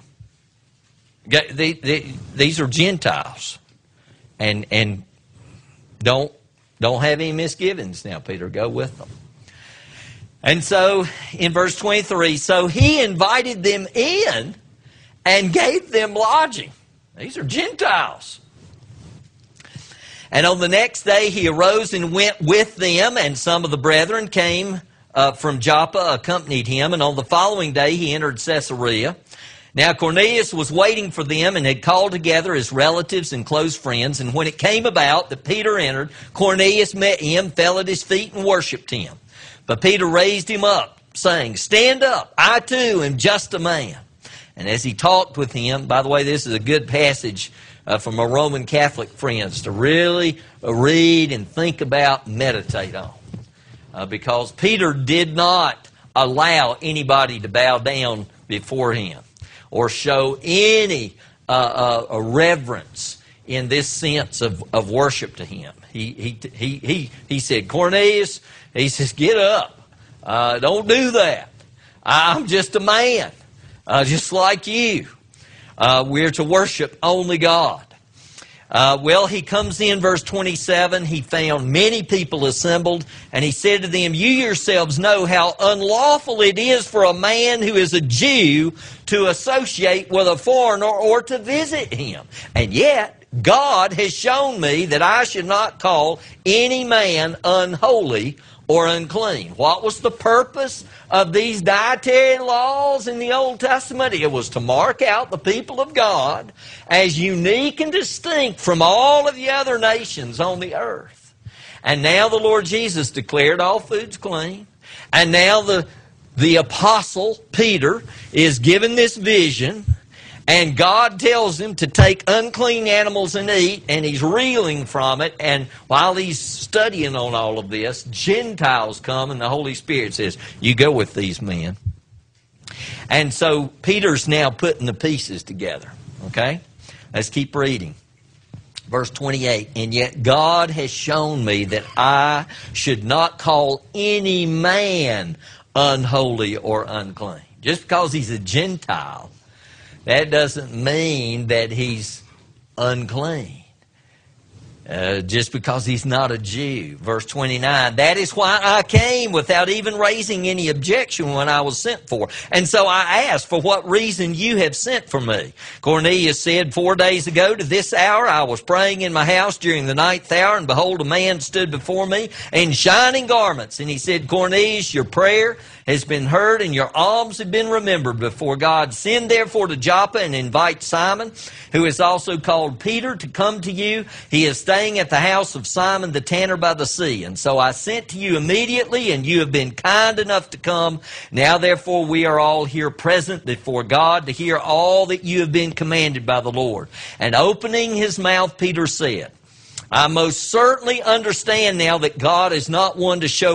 These are Gentiles. And, and don't, don't have any misgivings now, Peter. Go with them. And so, in verse twenty-three, so he invited them in and gave them lodging. These are Gentiles. And on the next day he arose and went with them, and some of the brethren came uh, from Joppa, accompanied him, and on the following day he entered Caesarea. Now Cornelius was waiting for them and had called together his relatives and close friends, and when it came about that Peter entered, Cornelius met him, fell at his feet, and worshipped him. But Peter raised him up, saying, "Stand up, I too am just a man." And as he talked with him, by the way, this is a good passage uh, from our Roman Catholic friends to really uh, read and think about and meditate on. Uh, because Peter did not allow anybody to bow down before him or show any uh, uh, reverence in this sense of, of worship to him. He, he, he, he, he said, "Cornelius," he says, "get up. Uh, don't do that. I'm just a man, uh, just like you. Uh, we're to worship only God." Uh, well, he comes in, verse twenty-seven, he found many people assembled, and he said to them, "You yourselves know how unlawful it is for a man who is a Jew to associate with a foreigner or to visit him. And yet, God has shown me that I should not call any man unholy or unclean." What was the purpose of these dietary laws in the Old Testament? It was to mark out the people of God as unique and distinct from all of the other nations on the earth. And now the Lord Jesus declared all foods clean. And now the, the apostle Peter is given this vision. And God tells him to take unclean animals and eat, and he's reeling from it. And while he's studying on all of this, Gentiles come, and the Holy Spirit says, "You go with these men." And so Peter's now putting the pieces together. Okay? Let's keep reading. Verse twenty-eight, "And yet God has shown me that I should not call any man unholy or unclean." Just because he's a Gentile, that doesn't mean that he's unclean. Uh, just because he's not a Jew. Verse twenty-nine, "That is why I came without even raising any objection when I was sent for. And so I asked, for what reason you have sent for me?" Cornelius said, "Four days ago to this hour I was praying in my house during the ninth hour, and behold, a man stood before me in shining garments. And he said, 'Cornelius, your prayer has been heard, and your alms have been remembered before God. Send therefore to Joppa and invite Simon, who is also called Peter, to come to you. He is staying at the house of Simon the tanner by the sea.' And so I sent to you immediately, and you have been kind enough to come. Now therefore we are all here present before God to hear all that you have been commanded by the Lord." And opening his mouth, Peter said, "I most certainly understand now that God is not one to show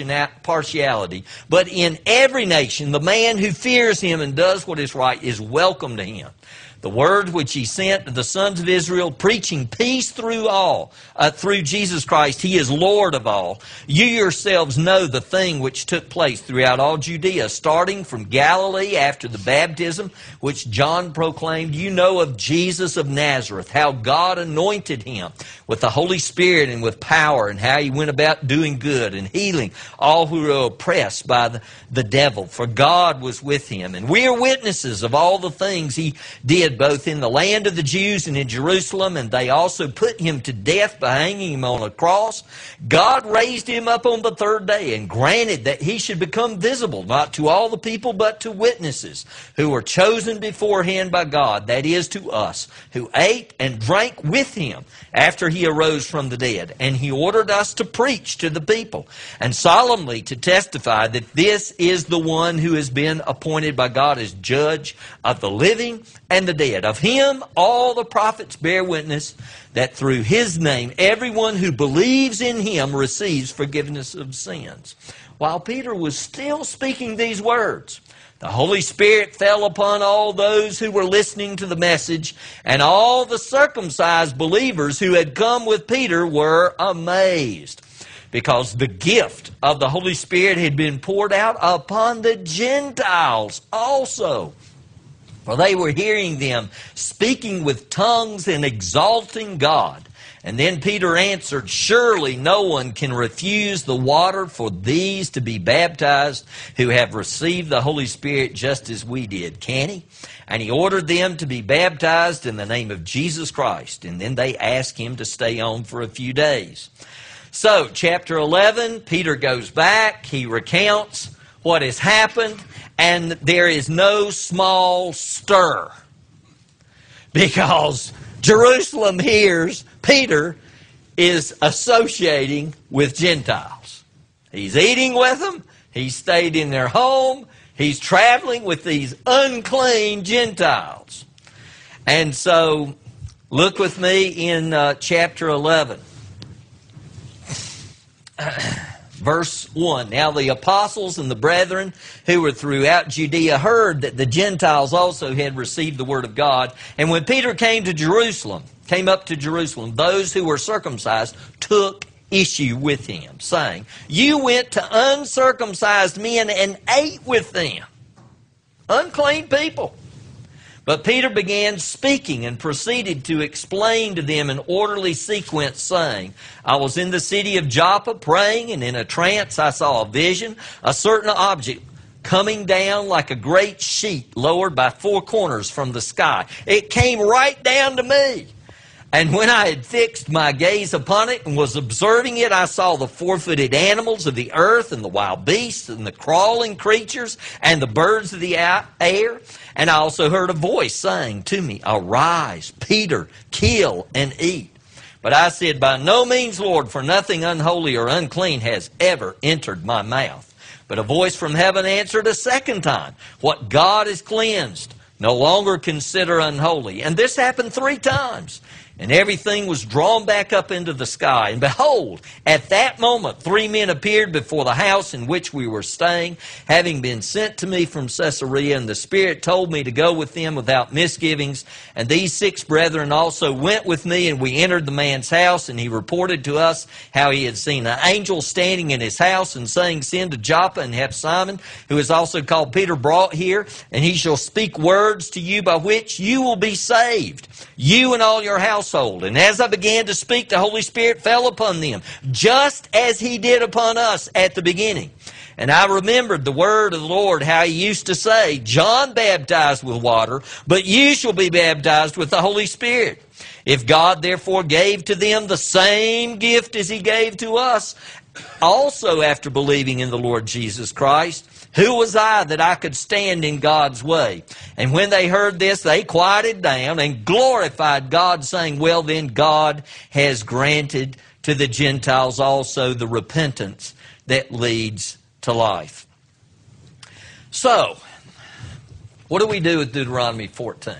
partiality, but in every nation the man who fears him and does what is right is welcome to him. The word which he sent to the sons of Israel, preaching peace through all, uh, through Jesus Christ, he is Lord of all. You yourselves know the thing which took place throughout all Judea, starting from Galilee after the baptism which John proclaimed. You know of Jesus of Nazareth, how God anointed him with the Holy Spirit and with power, and how he went about doing good and healing all who were oppressed by the, the devil, for God was with him. And we are witnesses of all the things he did, both in the land of the Jews and in Jerusalem, and they also put him to death by hanging him on a cross. God raised him up on the third day and granted that he should become visible, not to all the people, but to witnesses who were chosen beforehand by God, that is, to us, who ate and drank with him after he arose from the dead. And he ordered us to preach to the people and solemnly to testify that this is the one who has been appointed by God as judge of the living and the dead. Of him all the prophets bear witness that through his name everyone who believes in him receives forgiveness of sins." While Peter was still speaking these words, the Holy Spirit fell upon all those who were listening to the message, and all the circumcised believers who had come with Peter were amazed, because the gift of the Holy Spirit had been poured out upon the Gentiles also. For they were hearing them speaking with tongues and exalting God. And then Peter answered, surely no one can refuse the water for these to be baptized who have received the Holy Spirit just as we did, can he? And he ordered them to be baptized in the name of Jesus Christ. And then they asked him to stay on for a few days. So, chapter eleven, Peter goes back, he recounts what has happened, and there is no small stir. Because Jerusalem hears Peter is associating with Gentiles. He's eating with them. He's stayed in their home. He's traveling with these unclean Gentiles. And so, look with me in uh, chapter eleven. Verse one, now the apostles and the brethren who were throughout Judea heard that the Gentiles also had received the word of God. And when Peter came to Jerusalem, came up to Jerusalem, those who were circumcised took issue with him, saying, you went to uncircumcised men and ate with them. Unclean people. But Peter began speaking and proceeded to explain to them in orderly sequence, saying, I was in the city of Joppa praying, and in a trance I saw a vision, a certain object coming down like a great sheet lowered by four corners from the sky. It came right down to me. And when I had fixed my gaze upon it and was observing it, I saw the four-footed animals of the earth and the wild beasts and the crawling creatures and the birds of the air. And I also heard a voice saying to me, arise, Peter, kill and eat. But I said, by no means, Lord, for nothing unholy or unclean has ever entered my mouth. But a voice from heaven answered a second time, what God has cleansed, no longer consider unholy. And this happened three times. And everything was drawn back up into the sky. And behold, at that moment, three men appeared before the house in which we were staying, having been sent to me from Caesarea. And the Spirit told me to go with them without misgivings. And these six brethren also went with me, and we entered the man's house. And he reported to us how he had seen an angel standing in his house and saying, send to Joppa and have Simon, who is also called Peter, brought here. And he shall speak words to you by which you will be saved, you and all your household. And as I began to speak, the Holy Spirit fell upon them, just as he did upon us at the beginning. And I remembered the word of the Lord, how he used to say, John baptized with water, but you shall be baptized with the Holy Spirit. If God therefore gave to them the same gift as he gave to us, also after believing in the Lord Jesus Christ, who was I that I could stand in God's way? And when they heard this, they quieted down and glorified God, saying, well then, God has granted to the Gentiles also the repentance that leads to life. So, what do we do with Deuteronomy fourteen?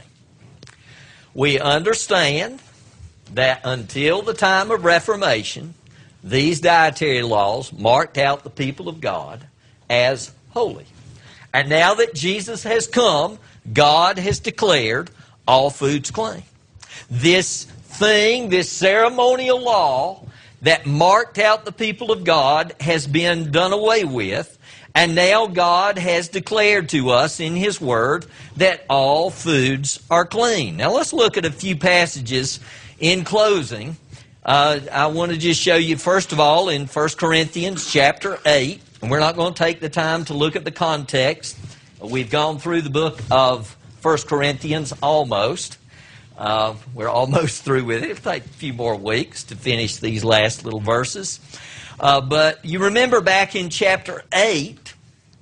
We understand that until the time of Reformation, these dietary laws marked out the people of God as holy. And now that Jesus has come, God has declared all foods clean. This thing, this ceremonial law that marked out the people of God has been done away with, and now God has declared to us in His Word that all foods are clean. Now let's look at a few passages in closing. Uh, I want to just show you, first of all, in First Corinthians chapter eight, and we're not going to take the time to look at the context. We've gone through the book of First Corinthians almost. Uh, we're almost through with it. It'll take a few more weeks to finish these last little verses. Uh, but you remember back in chapter eight,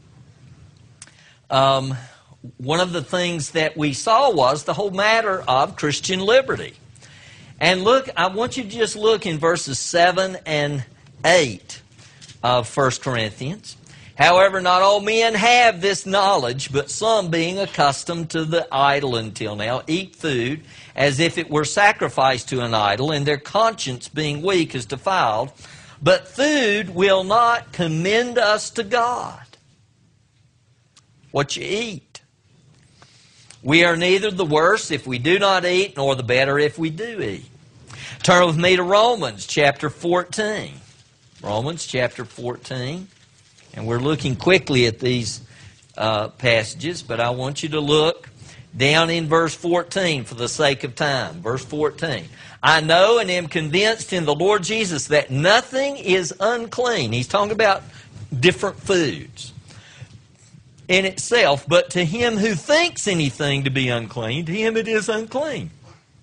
um, one of the things that we saw was the whole matter of Christian liberty. And look, I want you to just look in verses seven and eight of First Corinthians. However, not all men have this knowledge, but some, being accustomed to the idol until now, eat food as if it were sacrificed to an idol, and their conscience, being weak, is defiled. But food will not commend us to God. What you eat. We are neither the worse if we do not eat, nor the better if we do eat. Turn with me to Romans chapter fourteen. Romans chapter fourteen. And we're looking quickly at these uh, passages, but I want you to look Down in verse fourteen, for the sake of time. Verse fourteen. I know and am convinced in the Lord Jesus that nothing is unclean. He's talking about different foods in itself, but to him who thinks anything to be unclean, to him it is unclean.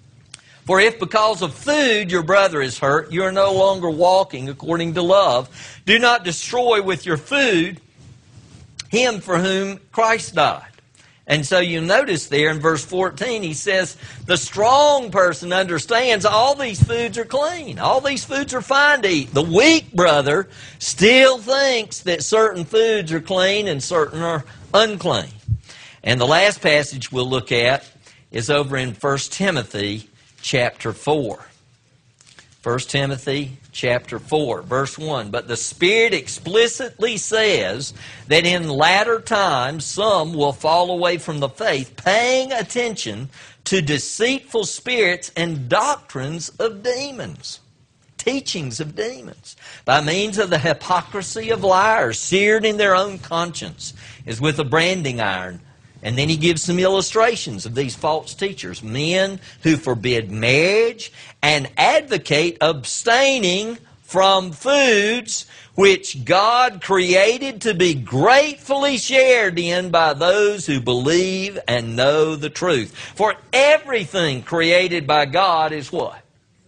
For if because of food your brother is hurt, you are no longer walking according to love. Do not destroy with your food him for whom Christ died. And so you notice there in verse fourteen, he says, the strong person understands all these foods are clean. All these foods are fine to eat. The weak brother still thinks that certain foods are clean and certain are unclean. And the last passage we'll look at is over in First Timothy chapter four. First Timothy chapter four, verse one. But the Spirit explicitly says that in latter times some will fall away from the faith, paying attention to deceitful spirits and doctrines of demons. Teachings of demons. By means of the hypocrisy of liars, seared in their own conscience, as with a branding iron. And then he gives some illustrations of these false teachers. Men who forbid marriage and advocate abstaining from foods which God created to be gratefully shared in by those who believe and know the truth. For everything created by God is what?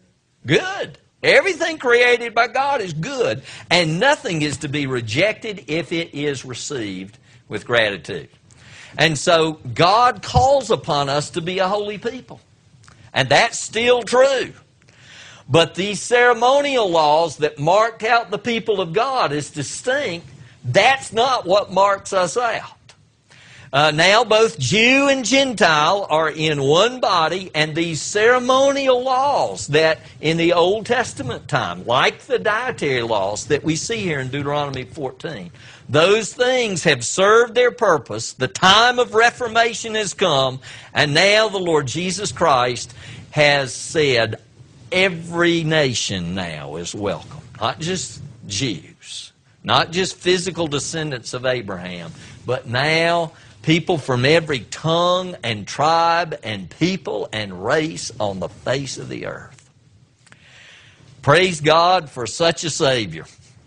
Good. Everything created by God is good. And nothing is to be rejected if it is received with gratitude. And so God calls upon us to be a holy people. And that's still true. But these ceremonial laws that marked out the people of God as distinct, that's not what marks us out. Uh, now both Jew and Gentile are in one body, and these ceremonial laws that in the Old Testament time, like the dietary laws that we see here in Deuteronomy fourteen, those things have served their purpose. The time of reformation has come, and now the Lord Jesus Christ has said every nation now is welcome. Not just Jews, not just physical descendants of Abraham, but now people from every tongue and tribe and people and race on the face of the earth. Praise God for such a Savior.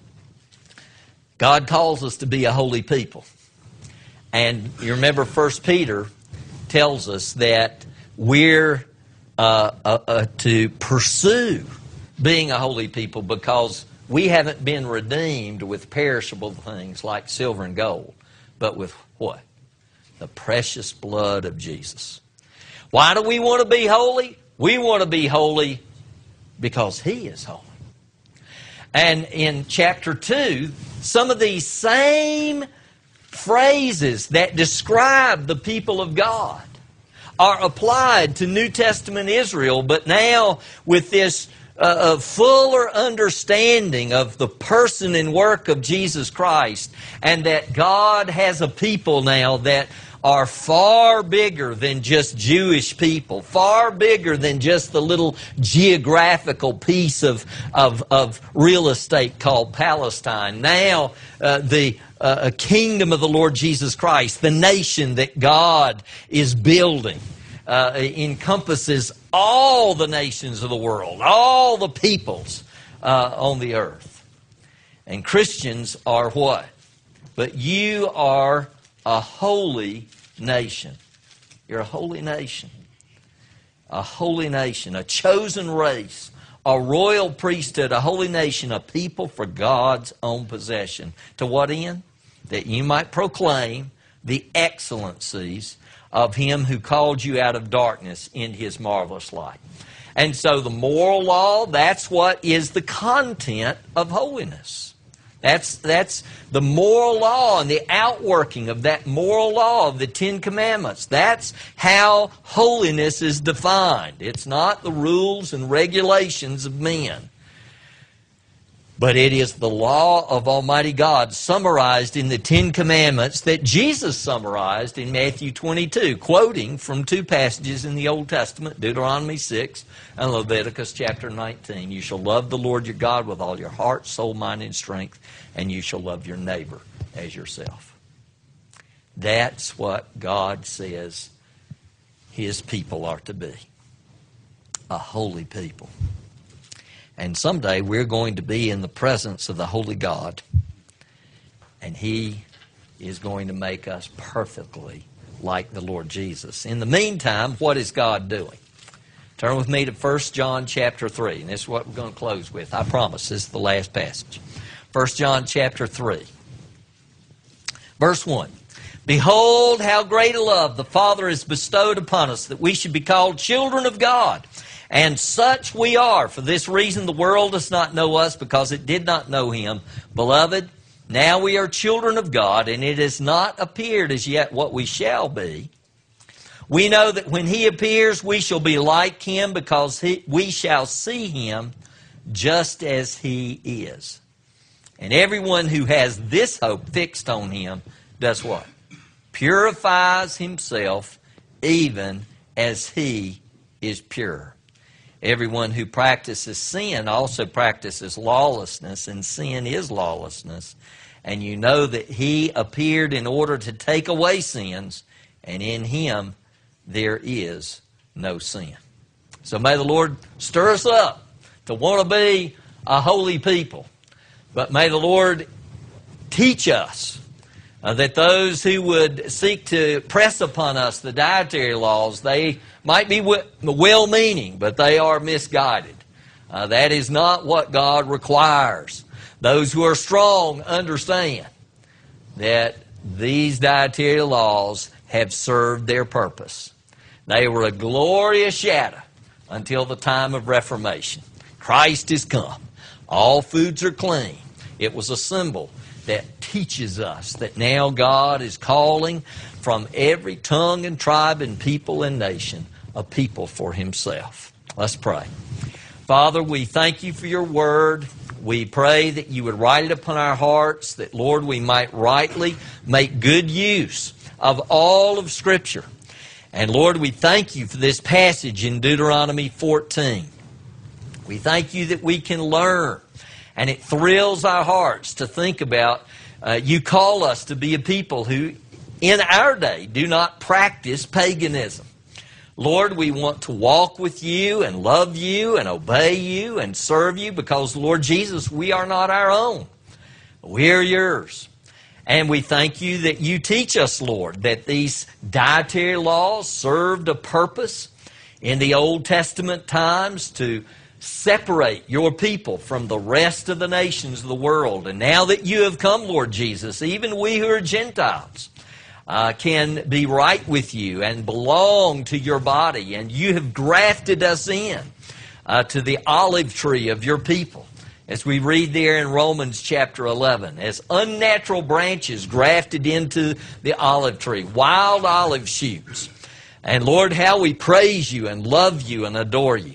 God calls us to be a holy people. And you remember First Peter tells us that we're uh, uh, uh, to pursue being a holy people because we haven't been redeemed with perishable things like silver and gold, but with what? The precious blood of Jesus. Why do we want to be holy? We want to be holy because He is holy. And in chapter two, some of these same phrases that describe the people of God are applied to New Testament Israel, but now with this uh, fuller understanding of the person and work of Jesus Christ, and that God has a people now that are far bigger than just Jewish people, far bigger than just the little geographical piece of, of, of real estate called Palestine. Now, uh, the uh, kingdom of the Lord Jesus Christ, the nation that God is building, uh, encompasses all the nations of the world, all the peoples uh, on the earth. And Christians are what? But you are a holy nation. You're a holy nation. A holy nation, a chosen race, a royal priesthood, a holy nation, a people for God's own possession. To what end? That you might proclaim the excellencies of Him who called you out of darkness into His marvelous light. And so the moral law, that's what is the content of holiness. That's, that's the moral law and the outworking of that moral law of the Ten Commandments. That's how holiness is defined. It's not the rules and regulations of men, but it is the law of Almighty God summarized in the Ten Commandments that Jesus summarized in Matthew twenty-two, quoting from two passages in the Old Testament, Deuteronomy six and Leviticus chapter nineteen. You shall love the Lord your God with all your heart, soul, mind, and strength, and you shall love your neighbor as yourself. That's what God says His people are to be. A holy people. And someday we're going to be in the presence of the holy God. And He is going to make us perfectly like the Lord Jesus. In the meantime, what is God doing? Turn with me to First John chapter three. And this is what we're going to close with. I promise this is the last passage. First John chapter three. Verse one. Behold, how great a love the Father has bestowed upon us, that we should be called children of God. And such we are. For this reason the world does not know us, because it did not know Him. Beloved, now we are children of God, and it has not appeared as yet what we shall be. We know that when He appears, we shall be like Him, because he, we shall see Him just as He is. And everyone who has this hope fixed on Him does what? Purifies himself even as He is pure. Everyone who practices sin also practices lawlessness, and sin is lawlessness. And you know that He appeared in order to take away sins, and in Him there is no sin. So may the Lord stir us up to want to be a holy people. But may the Lord teach us Uh, that those who would seek to press upon us the dietary laws, they might be w- well-meaning, but they are misguided. Uh, that is not what God requires. Those who are strong understand that these dietary laws have served their purpose. They were a glorious shadow until the time of Reformation. Christ is come. All foods are clean. It was a symbol that teaches us that now God is calling from every tongue and tribe and people and nation a people for Himself. Let's pray. Father, we thank You for Your Word. We pray that You would write it upon our hearts, that, Lord, we might rightly make good use of all of Scripture. And, Lord, we thank You for this passage in Deuteronomy fourteen. We thank You that we can learn. And it thrills our hearts to think about, uh, You call us to be a people who, in our day, do not practice paganism. Lord, we want to walk with You and love You and obey You and serve You, because, Lord Jesus, we are not our own. We are Yours. And we thank You that You teach us, Lord, that these dietary laws served a purpose in the Old Testament times to separate Your people from the rest of the nations of the world. And now that You have come, Lord Jesus, even we who are Gentiles uh, can be right with You and belong to Your body. And You have grafted us in uh, to the olive tree of Your people. As we read there in Romans chapter eleven, as unnatural branches grafted into the olive tree, wild olive shoots. And Lord, how we praise You and love You and adore You.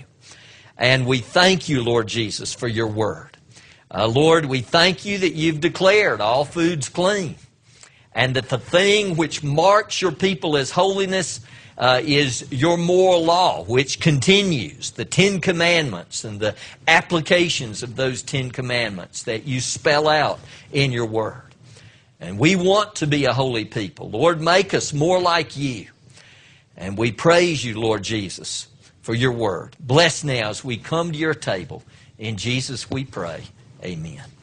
And we thank You, Lord Jesus, for Your Word. Uh, Lord, we thank You that You've declared all foods clean, and that the thing which marks Your people as holiness uh, is Your moral law, which continues, the Ten Commandments and the applications of those Ten Commandments that You spell out in Your Word. And we want to be a holy people. Lord, make us more like You. And we praise You, Lord Jesus, for Your Word. Bless now as we come to Your table. In Jesus we pray. Amen.